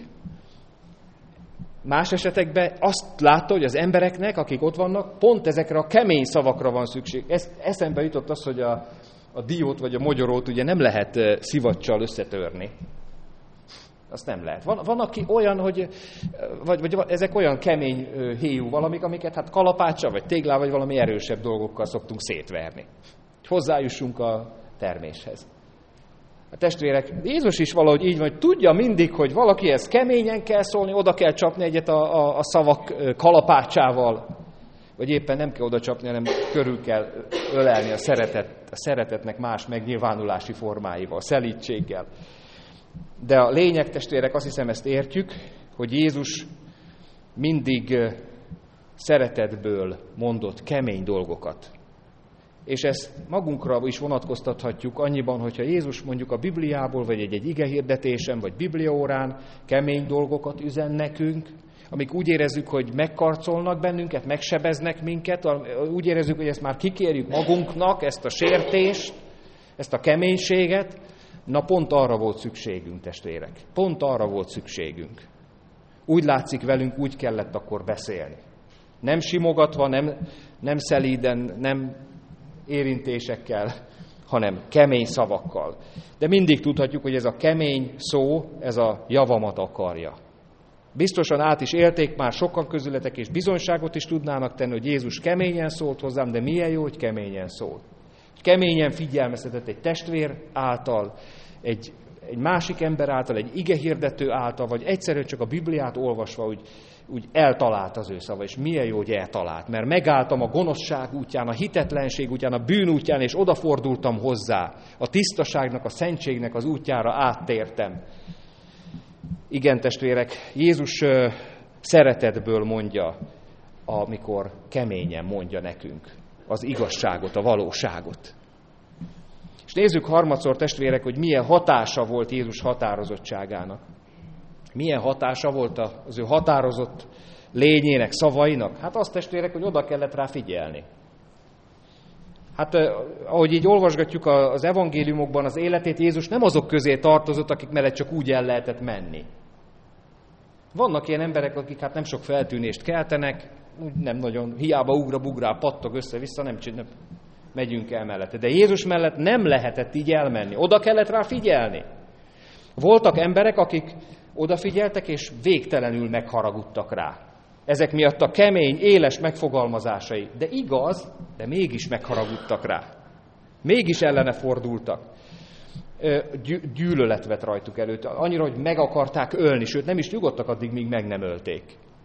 más esetekben azt látta, hogy az embereknek, akik ott vannak, pont ezekre a kemény szavakra van szükség. Eszembe jutott az, hogy a diót vagy a mogyorót ugye nem lehet szivacsal összetörni. Azt nem lehet. Van aki olyan, hogy vagy ezek olyan kemény héjú valamik, amiket hát kalapáccsal, vagy téglával, vagy valami erősebb dolgokkal szoktunk szétverni. Hogy hozzájussunk a terméshez. A testvérek, Jézus is valahogy így van, hogy tudja mindig, hogy valakihez keményen kell szólni, oda kell csapni egyet a szavak kalapácsával, vagy éppen nem kell oda csapni, hanem körül kell ölelni a szeretetnek más megnyilvánulási formáival, szelídséggel. De a lényeg, testvérek, azt hiszem, ezt értjük, hogy Jézus mindig szeretetből mondott kemény dolgokat. És ezt magunkra is vonatkoztathatjuk annyiban, hogyha Jézus mondjuk a Bibliából, vagy egy igehirdetésen, vagy bibliaórán kemény dolgokat üzen nekünk, amik úgy érezzük, hogy megkarcolnak bennünket, megsebeznek minket, úgy érezzük, hogy ezt már kikérjük magunknak, ezt a sértést, ezt a keménységet, na pont arra volt szükségünk, testvérek. Pont arra volt szükségünk. Úgy látszik velünk, úgy kellett akkor beszélni. Nem simogatva, nem szelíden, nem érintésekkel, hanem kemény szavakkal. De mindig tudhatjuk, hogy ez a kemény szó, ez a javamat akarja. Biztosan át is élték már sokan közületek, és bizonyságot is tudnának tenni, hogy Jézus keményen szólt hozzám, de milyen jó, hogy keményen szólt. Keményen figyelmeztetett egy testvér által, egy másik ember által, egy igehirdető által, vagy egyszerűen csak a Bibliát olvasva úgy eltalált az ő szava, és milyen jó, hogy eltalált, mert megálltam a gonoszság útján, a hitetlenség útján, a bűn útján, és odafordultam hozzá, a tisztaságnak, a szentségnek az útjára áttértem. Igen, testvérek, Jézus szeretetből mondja, amikor keményen mondja nekünk az igazságot, a valóságot. És nézzük harmadszor, testvérek, hogy milyen hatása volt Jézus határozottságának. Milyen hatása volt az ő határozott lényének, szavainak? Hát azt, testvérek, hogy oda kellett rá figyelni. Hát ahogy így olvasgatjuk az evangéliumokban az életét, Jézus nem azok közé tartozott, akik mellett csak úgy el lehetett menni. Vannak ilyen emberek, akik hát nem sok feltűnést keltenek, nem nagyon, hiába ugra-bugrál, pattog össze-vissza, nem megyünk el mellette. De Jézus mellett nem lehetett így elmenni. Oda kellett rá figyelni. Voltak emberek, akik odafigyeltek, és végtelenül megharagudtak rá. Ezek miatt a kemény, éles megfogalmazásai. De igaz, de mégis megharagudtak rá. Mégis ellene fordultak. Gyűlölet vett rajtuk előtt. Annyira, hogy meg akarták ölni, sőt nem is nyugodtak addig, míg meg nem ölték.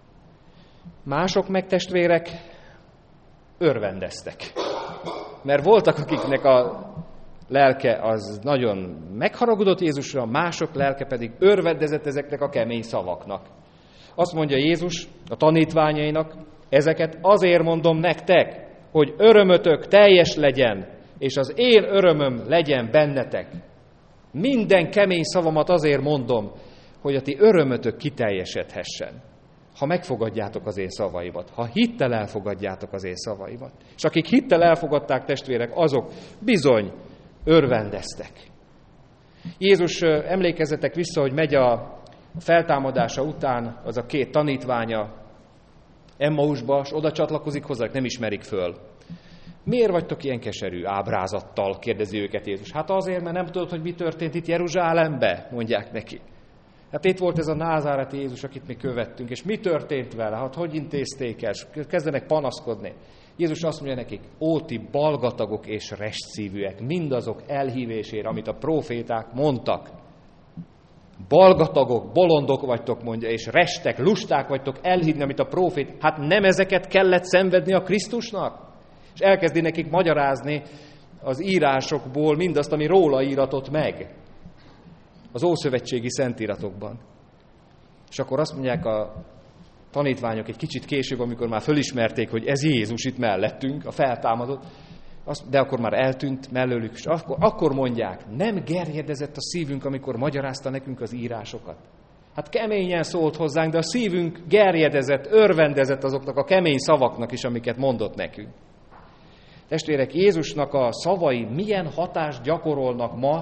Mások meg, testvérek, örvendeztek. Mert voltak, akiknek a lelke az nagyon megharagudott Jézusra, mások lelke pedig örvendezett ezeknek a kemény szavaknak. Azt mondja Jézus a tanítványainak, ezeket azért mondom nektek, hogy örömötök teljes legyen, és az én örömöm legyen bennetek. Minden kemény szavamat azért mondom, hogy a ti örömötök kiteljesedhessen. Ha megfogadjátok az én szavaimat, ha hittel elfogadjátok az én szavaimat. És akik hittel elfogadták, testvérek, azok bizony örvendeztek. Jézus, emlékezzetek vissza, hogy megy a feltámadása után az a két tanítványa Emmausba, és oda csatlakozik hozzá, nem ismerik föl. Miért vagytok ilyen keserű ábrázattal, kérdezi őket Jézus. Hát azért, mert nem tudod, hogy mi történt itt Jeruzsálembe, mondják neki. Hát itt volt ez a názáreti Jézus, akit mi követtünk, és mi történt vele, hát hogy intézték el, és kezdenek panaszkodni. Jézus azt mondja nekik, ó, ti balgatagok és restszívűek, mindazok elhívésére, amit a próféták mondtak. Balgatagok, bolondok vagytok, mondja, és restek, lusták vagytok elhívni, amit a prófét. Hát nem ezeket kellett szenvedni a Krisztusnak? És elkezdi nekik magyarázni az írásokból mindazt, ami róla íratott meg. Az ószövetségi szentíratokban. És akkor azt mondják a tanítványok egy kicsit később, amikor már fölismerték, hogy ez Jézus itt mellettünk, a feltámadott, de akkor már eltűnt mellőlük, és akkor mondják, nem gerjedezett a szívünk, amikor magyarázta nekünk az írásokat. Hát keményen szólt hozzánk, de a szívünk gerjedezett, örvendezett azoknak a kemény szavaknak is, amiket mondott nekünk. Testvérek, Jézusnak a szavai milyen hatást gyakorolnak ma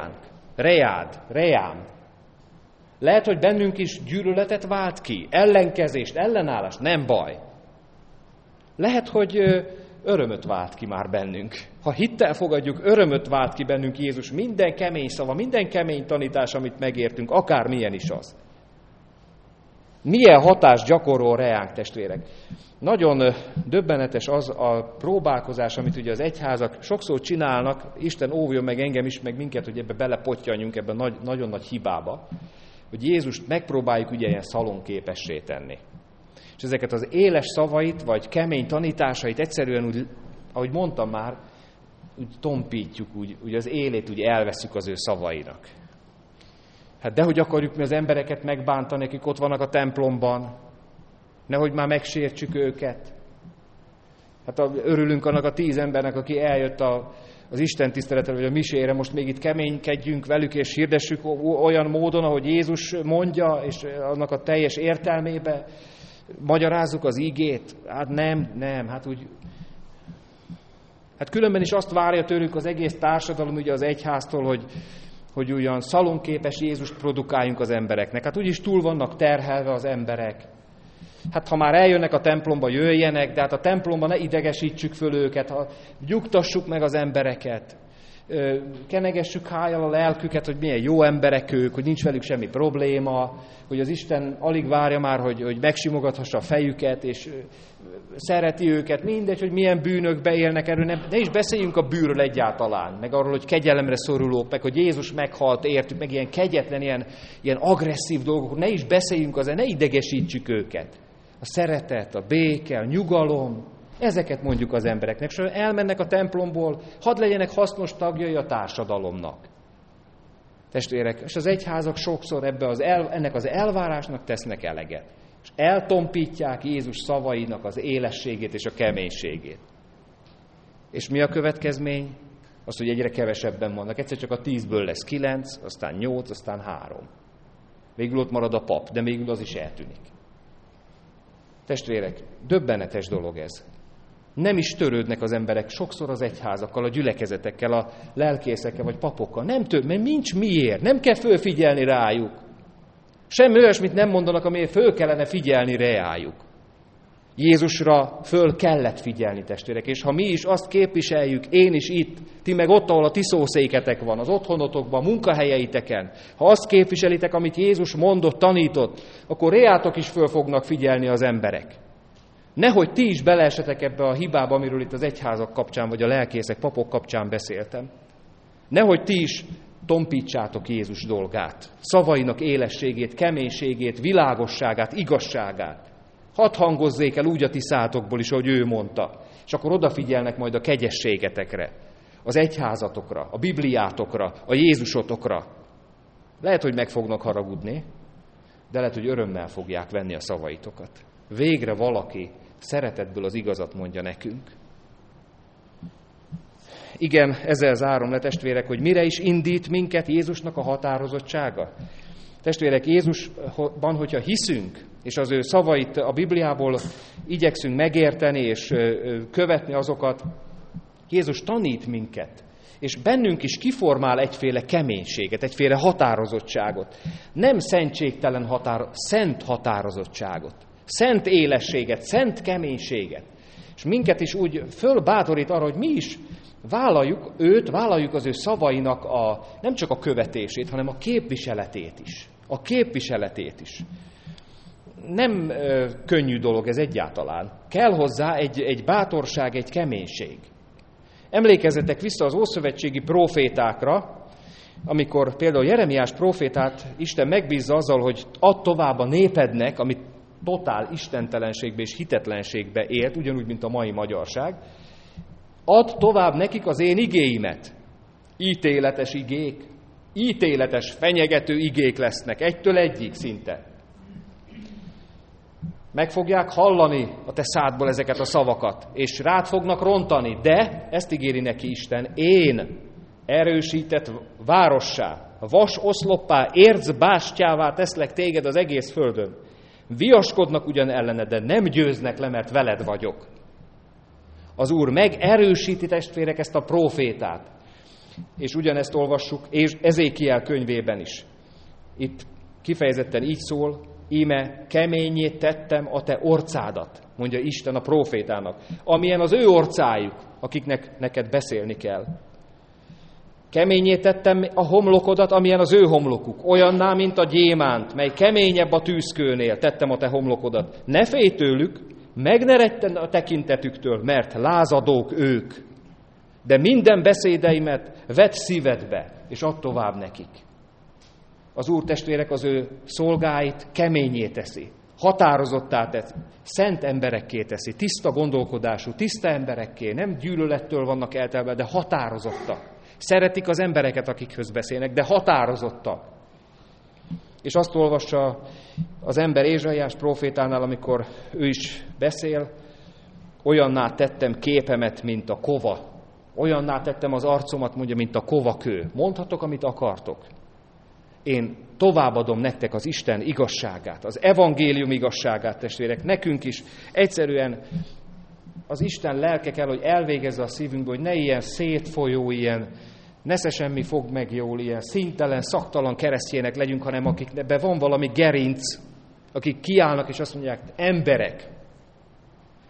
reám. Lehet, hogy bennünk is gyűlöletet vált ki, ellenkezést, ellenállást, nem baj. Lehet, hogy örömöt vált ki már bennünk. Ha hittel fogadjuk, örömöt vált ki bennünk Jézus, minden kemény szava, minden kemény tanítás, amit megértünk, akármilyen is az. Milyen hatást gyakorol reánk, testvérek? Nagyon döbbenetes az a próbálkozás, amit ugye az egyházak sokszor csinálnak, Isten óvjon meg engem is, meg minket, hogy ebbe belepottyanjunk, ebbe nagyon nagy hibába, hogy Jézust megpróbáljuk ugye ilyen szalonképessé tenni. És ezeket az éles szavait, vagy kemény tanításait egyszerűen úgy, ahogy mondtam már, úgy tompítjuk, úgy az élét úgy elveszük az ő szavainak. Hát dehogy akarjuk mi az embereket megbántani, akik ott vannak a templomban, nehogy már megsértsük őket. Hát örülünk annak a 10 embernek, aki eljött az Isten tiszteletre, vagy a misére, most még itt keménykedjünk velük, és hirdessük olyan módon, ahogy Jézus mondja, és annak a teljes értelmébe magyarázzuk az igét. Hát nem, hát úgy... Hát különben is azt várja tőlünk az egész társadalom, ugye az egyháztól, hogy olyan szalonképes Jézust produkáljunk az embereknek. Hát úgyis túl vannak terhelve az emberek. Hát ha már eljönnek a templomba, jöjjenek, de hát a templomba ne idegesítsük föl őket, nyugtassuk meg az embereket. kenegessük hájjal a lelküket, hogy milyen jó emberek ők, hogy nincs velük semmi probléma, hogy az Isten alig várja már, hogy megsimogathassa a fejüket, és szereti őket, mindegy, hogy milyen bűnökbe élnek, erről ne is beszéljünk a bűnről egyáltalán, meg arról, hogy kegyelemre szorulók, meg hogy Jézus meghalt, értük, meg ilyen kegyetlen, ilyen agresszív dolgok, ne is beszéljünk azért, ne idegesítsük őket. A szeretet, a béke, a nyugalom, ezeket mondjuk az embereknek, és elmennek a templomból, hadd legyenek hasznos tagjai a társadalomnak. Testvérek, és az egyházak sokszor ennek az elvárásnak tesznek eleget, és eltompítják Jézus szavainak az élességét és a keménységét. És mi a következmény? Az, hogy egyre kevesebben vannak. Egyszer csak a 10-ből lesz 9, aztán 8, aztán 3. Végül ott marad a pap, de végül az is eltűnik. Testvérek, döbbenetes dolog ez. Nem is törődnek az emberek sokszor az egyházakkal, a gyülekezetekkel, a lelkészekkel vagy papokkal. Nem mert nincs miért, nem kell fölfigyelni rájuk. Semmi olyasmit nem mondanak, amiért föl kellene figyelni rájuk. Jézusra föl kellett figyelni, testvérek, és ha mi is azt képviseljük, én is itt, ti meg ott, ahol a ti szószéketek van, az otthonotokban, a munkahelyeiteken, ha azt képviselitek, amit Jézus mondott, tanított, akkor reátok is föl fognak figyelni az emberek. Nehogy ti is beleesetek ebbe a hibába, amiről itt az egyházak kapcsán, vagy a lelkészek, papok kapcsán beszéltem. Nehogy ti is tompítsátok Jézus dolgát, szavainak élességét, keménységét, világosságát, igazságát. Hadd hangozzék el úgy a ti szátokból is, ahogy ő mondta. És akkor odafigyelnek majd a kegyességetekre, az egyházatokra, a Bibliátokra, a Jézusotokra. Lehet, hogy meg fognak haragudni, de lehet, hogy örömmel fogják venni a szavaitokat. Végre valaki szeretetből az igazat mondja nekünk. Igen, ezzel zárom le, testvérek, hogy mire is indít minket Jézusnak a határozottsága. Testvérek, Jézusban, hogyha hiszünk, és az ő szavait a Bibliából igyekszünk megérteni és követni azokat, Jézus tanít minket, és bennünk is kiformál egyféle keménységet, egyféle határozottságot. Nem szentségtelen szent határozottságot, szent élességet, szent keménységet. És minket is úgy fölbátorít arra, hogy mi is vállaljuk az ő szavainak nem csak a követését, hanem a képviseletét is. A képviseletét is. Nem könnyű dolog ez egyáltalán. Kell hozzá egy bátorság, egy keménység. Emlékezzetek vissza az ószövetségi prófétákra, amikor például Jeremiás prófétát Isten megbízza azzal, hogy add tovább a népednek, amit totál istentelenségbe és hitetlenségbe élt, ugyanúgy, mint a mai magyarság, add tovább nekik az én igéimet. Ítéletes igék, ítéletes, fenyegető igék lesznek, egytől egyig szinte. Meg fogják hallani a te szádból ezeket a szavakat, és rád fognak rontani, de, ezt ígéri neki Isten, én erősített várossá, vas oszloppá, ércbástyává teszlek téged az egész földön. Viaskodnak ugyan ellened, de nem győznek le, mert veled vagyok. Az Úr megerősíti, testvérek, ezt a prófétát. És ugyanezt olvassuk és Ezékiel könyvében is. Itt kifejezetten így szól, íme keményé tettem a te orcádat, mondja Isten a prófétának, amilyen az ő orcájuk, akiknek neked beszélni kell. Keményé tettem a homlokodat, amilyen az ő homlokuk, olyanná, mint a gyémánt, mely keményebb a tűzkőnél, tettem a te homlokodat. Ne félj tőlük, meg ne retten a tekintetüktől, mert lázadók ők. De minden beszédeimet vedd szívedbe, és add tovább nekik. Az Úr, testvérek, az ő szolgáit keményé teszi, határozottá teszi, szent emberekké teszi, tiszta gondolkodású, tiszta emberekké, nem gyűlölettől vannak eltelve, de határozottak. Szeretik az embereket, akikhöz beszélnek, de határozottak. És azt olvassa az ember Ézsaiás prófétánál, amikor ő is beszél, olyanná tettem képemet, mint a kova. Olyanná tettem az arcomat, mondja, mint a kovakő. Mondhatok, amit akartok. Én továbbadom nektek az Isten igazságát, az evangélium igazságát, testvérek, nekünk is. Egyszerűen az Isten lelke kell, hogy elvégezze a szívünkbe, hogy ne ilyen szétfolyó, ilyen nesze semmi fog meg jól, ilyen színtelen, szaktalan keresztjének legyünk, hanem akikben van valami gerinc, akik kiállnak és azt mondják, emberek,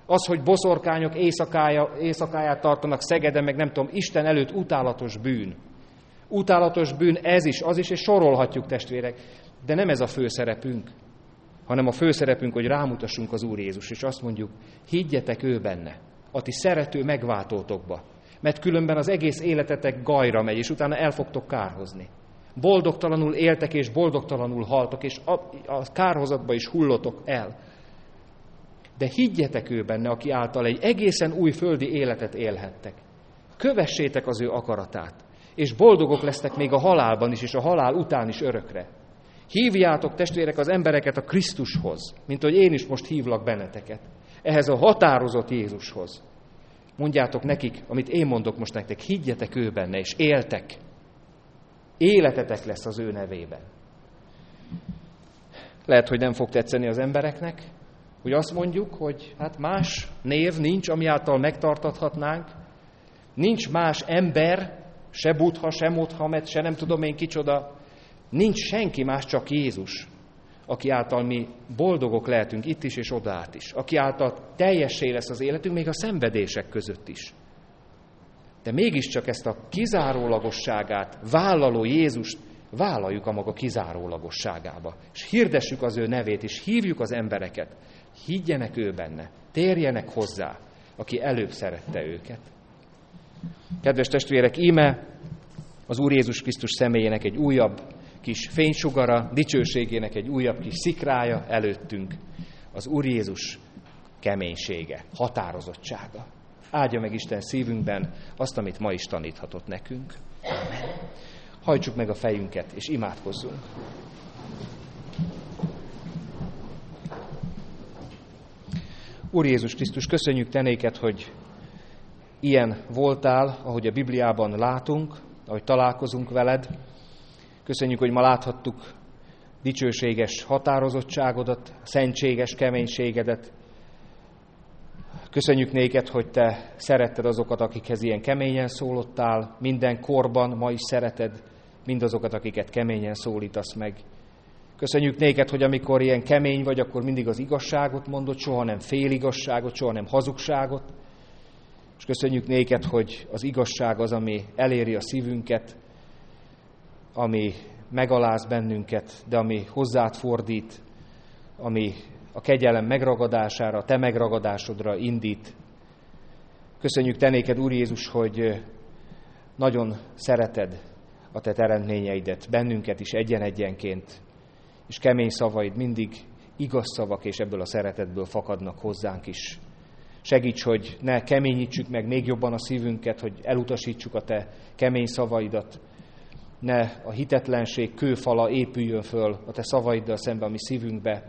Az, hogy boszorkányok éjszakáját tartanak Szegeden, meg nem tudom, Isten előtt utálatos bűn. Utálatos bűn ez is, az is, és sorolhatjuk, testvérek. De nem ez a főszerepünk, hanem a főszerepünk, hogy rámutassunk az Úr Jézus, és azt mondjuk, higgyetek ő benne, a ti szerető megváltótokba, mert különben az egész életetek gajra megy, és utána el fogtok kárhozni. Boldogtalanul éltek, és boldogtalanul haltok, és a kárhozatba is hullotok el. De higgyetek ő benne, aki által egy egészen új földi életet élhettek. Kövessétek az ő akaratát, és boldogok lesztek még a halálban is, és a halál után is örökre. Hívjátok, testvérek, az embereket a Krisztushoz, mint hogy én is most hívlak benneteket. Ehhez a határozott Jézushoz. Mondjátok nekik, amit én mondok most nektek, higgyetek ő benne, és éltek. Életetek lesz az ő nevében. Lehet, hogy nem fog tetszeni az embereknek, hogy azt mondjuk, hogy hát más név nincs, ami által megtartathatnánk. Nincs más ember, se Buddha, se Mohamed, se nem tudom én kicsoda. Nincs senki más, csak Jézus, aki által mi boldogok lehetünk itt is és odát is. Aki által teljessé lesz az életünk, még a szenvedések között is. De mégiscsak ezt a kizárólagosságát vállaló Jézust vállaljuk a maga kizárólagosságába. És hirdessük az ő nevét, és hívjuk az embereket. Higgyenek ő benne, térjenek hozzá, aki előbb szerette őket. Kedves testvérek, íme az Úr Jézus Krisztus személyének egy újabb kis fénysugara, dicsőségének egy újabb kis szikrája előttünk. Az Úr Jézus keménysége, határozottsága. Áldja meg Isten szívünkben azt, amit ma is taníthatott nekünk. Amen. Hajtsuk meg a fejünket, és imádkozzunk. Úr Jézus Krisztus, köszönjük te néked, hogy ilyen voltál, ahogy a Bibliában látunk, ahogy találkozunk veled. Köszönjük, hogy ma láthattuk dicsőséges határozottságodat, szentséges keménységedet. Köszönjük néked, hogy te szeretted azokat, akikhez ilyen keményen szólottál, minden korban, ma is szereted mindazokat, akiket keményen szólítasz meg. Köszönjük néked, hogy amikor ilyen kemény vagy, akkor mindig az igazságot mondod, soha nem féligazságot, soha nem hazugságot. És köszönjük néked, hogy az igazság az, ami eléri a szívünket, ami megaláz bennünket, de ami hozzád fordít, ami a kegyelem megragadására, a te megragadásodra indít. Köszönjük te néked, Úr Jézus, hogy nagyon szereted a te teremtményeidet, bennünket is egyen-egyenként, és kemény szavaid mindig igaz szavak, és ebből a szeretetből fakadnak hozzánk is. Segíts, hogy ne keményítsük meg még jobban a szívünket, hogy elutasítsuk a te kemény szavaidat, ne a hitetlenség kőfala épüljön föl a te szavaiddal szemben a mi szívünkbe,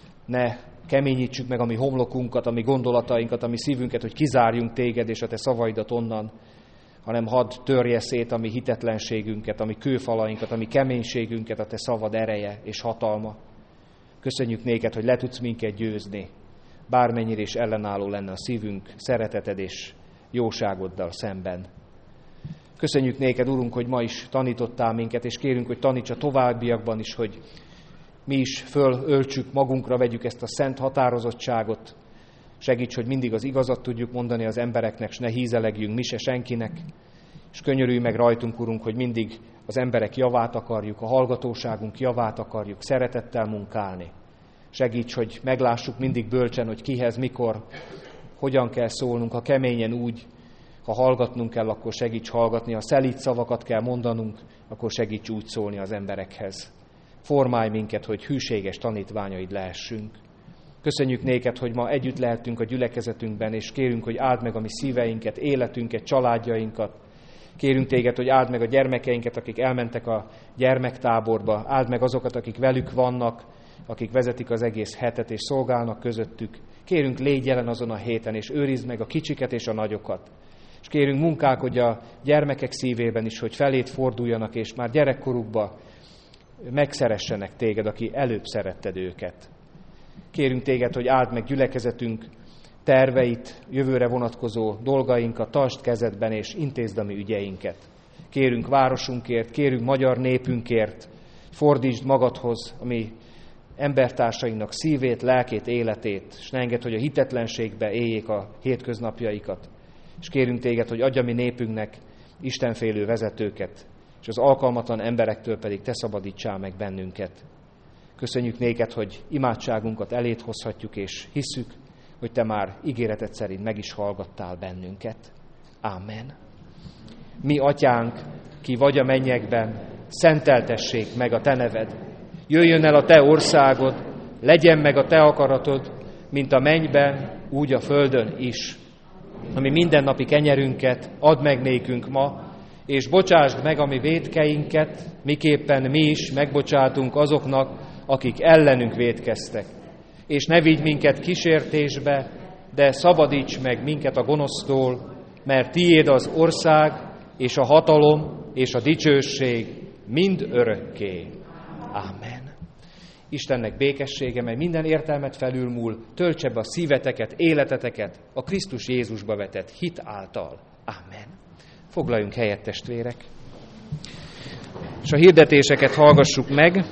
ne keményítsük meg a mi homlokunkat, a mi gondolatainkat, a mi szívünket, hogy kizárjunk téged és a te szavaidat onnan, hanem hadd törje szét a mi hitetlenségünket, a mi kőfalainkat, a mi keménységünket, a te szavad ereje és hatalma. Köszönjük néked, hogy le tudsz minket győzni, bármennyire is ellenálló lenne a szívünk szereteted és jóságoddal szemben. Köszönjük néked, Urunk, hogy ma is tanítottál minket, és kérünk, hogy taníts a továbbiakban is, hogy mi is fölöltsük magunkra, vegyük ezt a szent határozottságot. Segíts, hogy mindig az igazat tudjuk mondani az embereknek, s ne hízelegjünk mi se senkinek. És könyörülj meg rajtunk, Urunk, hogy mindig az emberek javát akarjuk, a hallgatóságunk javát akarjuk, szeretettel munkálni. Segíts, hogy meglássuk mindig bölcsen, hogy kihez, mikor, hogyan kell szólnunk, ha keményen úgy, ha hallgatnunk kell, akkor segíts hallgatni, ha szelíd szavakat kell mondanunk, akkor segíts úgy szólni az emberekhez. Formálj minket, hogy hűséges tanítványaid lehessünk. Köszönjük néked, hogy ma együtt lehetünk a gyülekezetünkben, és kérünk, hogy áld meg a mi szíveinket, életünket, családjainkat. Kérünk téged, hogy áld meg a gyermekeinket, akik elmentek a gyermektáborba. Áld meg azokat, akik velük vannak, akik vezetik az egész hetet és szolgálnak közöttük. Kérünk, légy jelen azon a héten, és őrizd meg a kicsiket és a nagyokat. És kérünk, munkálkodj a gyermekek szívében is, hogy felét forduljanak, és már gyerekkorukban megszeressenek téged, aki előbb szeretted őket. Kérünk téged, hogy áld meg gyülekezetünk terveit, jövőre vonatkozó dolgainkat, tartsd kezedben, és intézd a mi ügyeinket. Kérünk városunkért, kérünk magyar népünkért, fordítsd magadhoz a mi embertársainknak szívét, lelkét, életét, és ne engedd, hogy a hitetlenségbe éljék a hétköznapjaikat. És kérünk téged, hogy adj a mi népünknek istenfélő vezetőket, és az alkalmatlan emberektől pedig te szabadítsál meg bennünket. Köszönjük néked, hogy imádságunkat eléd hozhatjuk, és hisszük, hogy te már ígéreted szerint meg is hallgattál bennünket. Ámen. Mi atyánk, ki vagy a mennyekben, szenteltessék meg a te neved. Jöjjön el a te országod, legyen meg a te akaratod, mint a mennyben, úgy a földön is. Ami mindennapi kenyerünket add meg nékünk ma, és bocsásd meg a mi vétkeinket, miképpen mi is megbocsátunk azoknak, akik ellenünk vétkeztek. És ne vigy minket kísértésbe, de szabadíts meg minket a gonosztól, mert tiéd az ország, és a hatalom, és a dicsőség mind örökké. Ámen. Istennek békessége, mely minden értelmet felülmúl, töltse be a szíveteket, életeteket a Krisztus Jézusba vetett hit által. Ámen. Foglaljunk helyet, testvérek, és a hirdetéseket hallgassuk meg.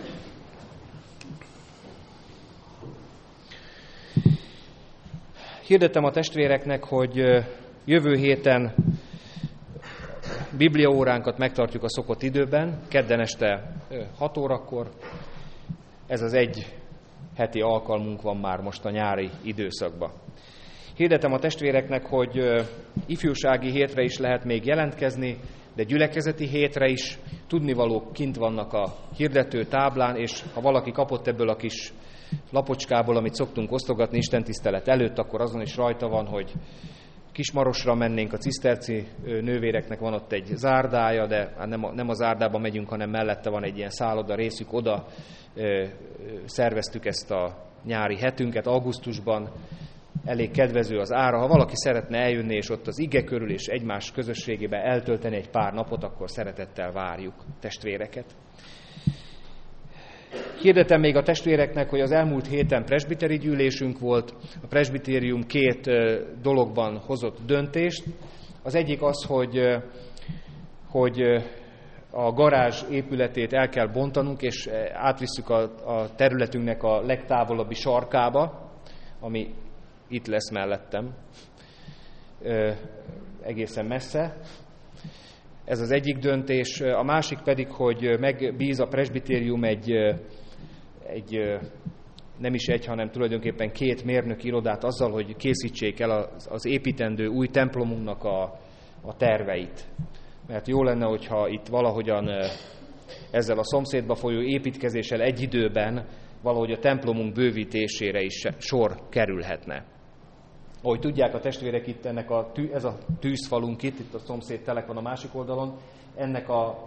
Hirdettem a testvéreknek, hogy jövő héten bibliaóránkat megtartjuk a szokott időben, kedden este 6 órakor. Ez az egy heti alkalmunk van már most a nyári időszakban. Hirdetem a testvéreknek, hogy ifjúsági hétre is lehet még jelentkezni, de gyülekezeti hétre is. Tudnivalók kint vannak a hirdető táblán, és ha valaki kapott ebből a kis lapocskából, amit szoktunk osztogatni istentisztelet előtt, akkor azon is rajta van, hogy Kismarosra mennénk, a ciszterci nővéreknek van ott egy zárdája, de nem a zárdába megyünk, hanem mellette van egy ilyen szálloda részük, oda szerveztük ezt a nyári hetünket augusztusban. Elég kedvező az ára. Ha valaki szeretne eljönni, és ott az ige körül és egymás közösségébe eltölteni egy pár napot, akkor szeretettel várjuk testvéreket. Hirdetem még a testvéreknek, hogy az elmúlt héten presbiteri gyűlésünk volt. A presbitérium 2 dologban hozott döntést. Az egyik az, hogy a garázs épületét el kell bontanunk, és átvisszük a területünknek a legtávolabbi sarkába, ami itt lesz mellettem, egészen messze. Ez az egyik döntés. A másik pedig, hogy megbíz a presbitérium nem is egy, hanem tulajdonképpen 2 mérnöki irodát azzal, hogy készítsék el az építendő új templomunknak a terveit. Mert jó lenne, hogyha itt valahogyan ezzel a szomszédba folyó építkezéssel egy időben valahogy a templomunk bővítésére is sor kerülhetne. Ahogy tudják a testvérek, itt ez a tűzfalunk itt a szomszéd telek van a másik oldalon, ennek a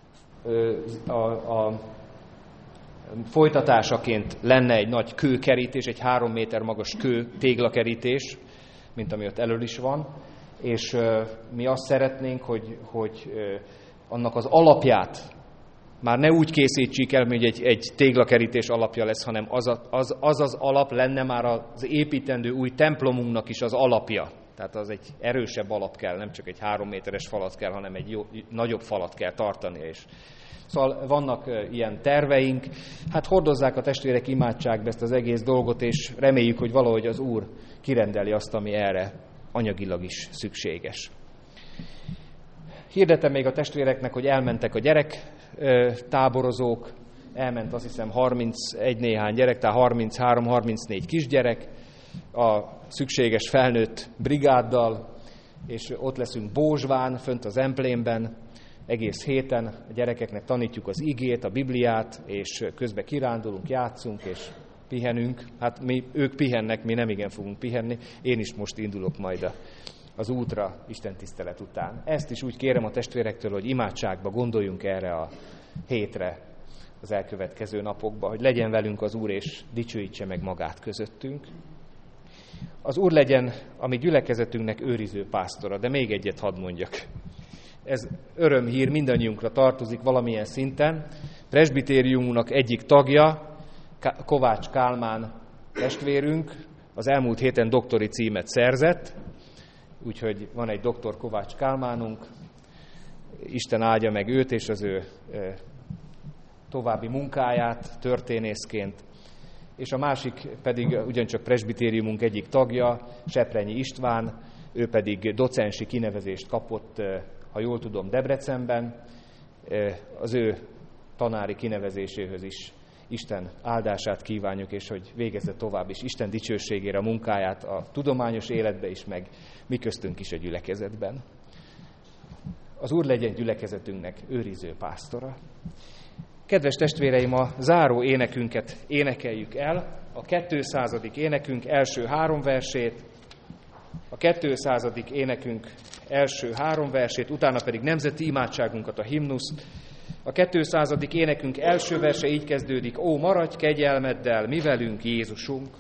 folytatásaként lenne egy nagy kőkerítés, egy 3 méter magas téglakerítés, mint ami ott elől is van, és mi azt szeretnénk, hogy annak az alapját már ne úgy készítsük el, hogy egy téglakerítés alapja lesz, hanem az alap lenne már az építendő új templomunknak is az alapja. Tehát az egy erősebb alap kell, nem csak egy 3 méteres falat kell, hanem egy nagyobb falat kell tartani. Szóval vannak ilyen terveink, hát hordozzák a testvérek imádságba ezt az egész dolgot, és reméljük, hogy valahogy az Úr kirendeli azt, ami erre anyagilag is szükséges. Hirdetem még a testvéreknek, hogy elmentek a gyerektáborozók, elment azt hiszem 31 néhány gyerek, tehát 33-34 kisgyerek a szükséges felnőtt brigáddal, és ott leszünk Bózsván, fönt az Emplénben, egész héten a gyerekeknek tanítjuk az igét, a Bibliát, és közben kirándulunk, játszunk, és pihenünk. Hát ők pihennek, mi nem igen fogunk pihenni. Én is most indulok majd az útra istentisztelet után. Ezt is úgy kérem a testvérektől, hogy imádságba gondoljunk erre a hétre az elkövetkező napokban, hogy legyen velünk az Úr, és dicsőítse meg magát közöttünk. Az Úr legyen a mi gyülekezetünknek őriző pásztora, de még egyet hadd mondjak. Ez örömhír, mindannyiunkra tartozik valamilyen szinten. Presbitériumunknak egyik tagja, Kovács Kálmán testvérünk, az elmúlt héten doktori címet szerzett, úgyhogy van egy doktor Kovács Kálmánunk. Isten áldja meg őt és az ő további munkáját történészként. és a másik pedig ugyancsak presbitériumunk egyik tagja, Seprenyi István, ő pedig docensi kinevezést kapott, ha jól tudom, Debrecenben. Az ő tanári kinevezéséhöz is Isten áldását kívánjuk, és hogy végezze tovább is Isten dicsőségére a munkáját a tudományos életbe is, meg mi köztünk is a gyülekezetben. Az Úr legyen gyülekezetünknek őriző pásztora. Kedves testvéreim, a záró énekünket énekeljük el, a 200. énekünk első 3 versét, a 200. énekünk első 3 versét, utána pedig nemzeti imádságunkat, a himnuszt. A 200. énekünk első verse így kezdődik: Ó, maradj kegyelmeddel, mi velünk, Jézusunk!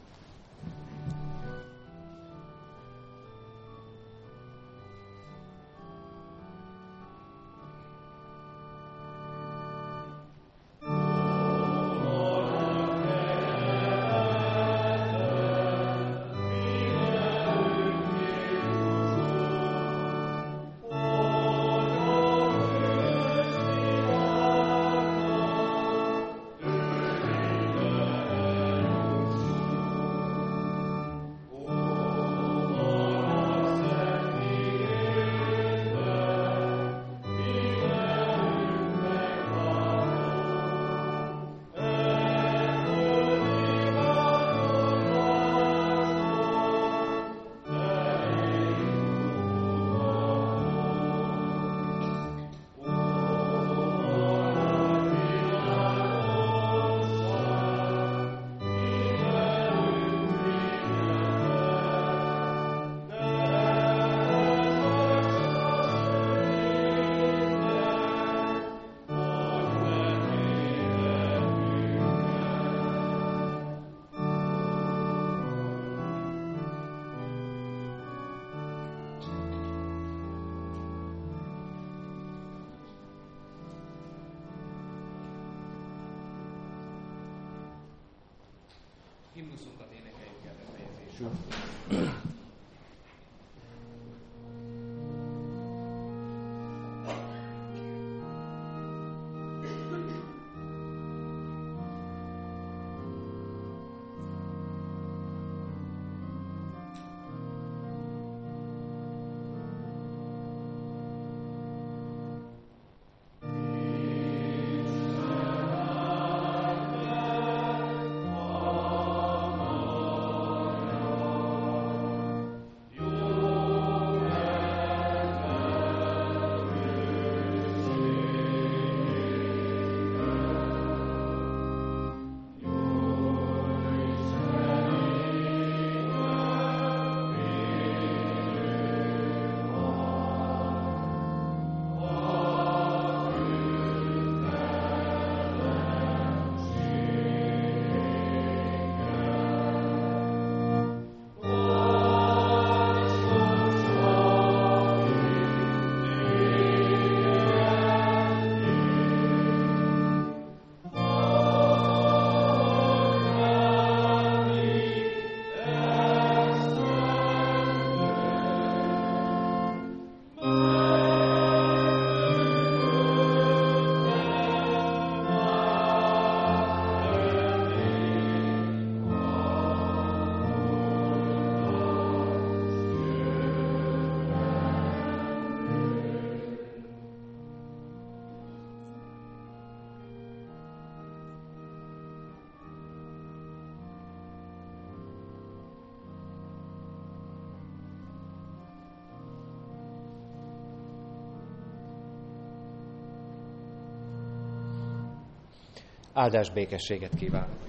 Himnuszunkat énekeljük el befejezésül. Áldás békességet kívánok!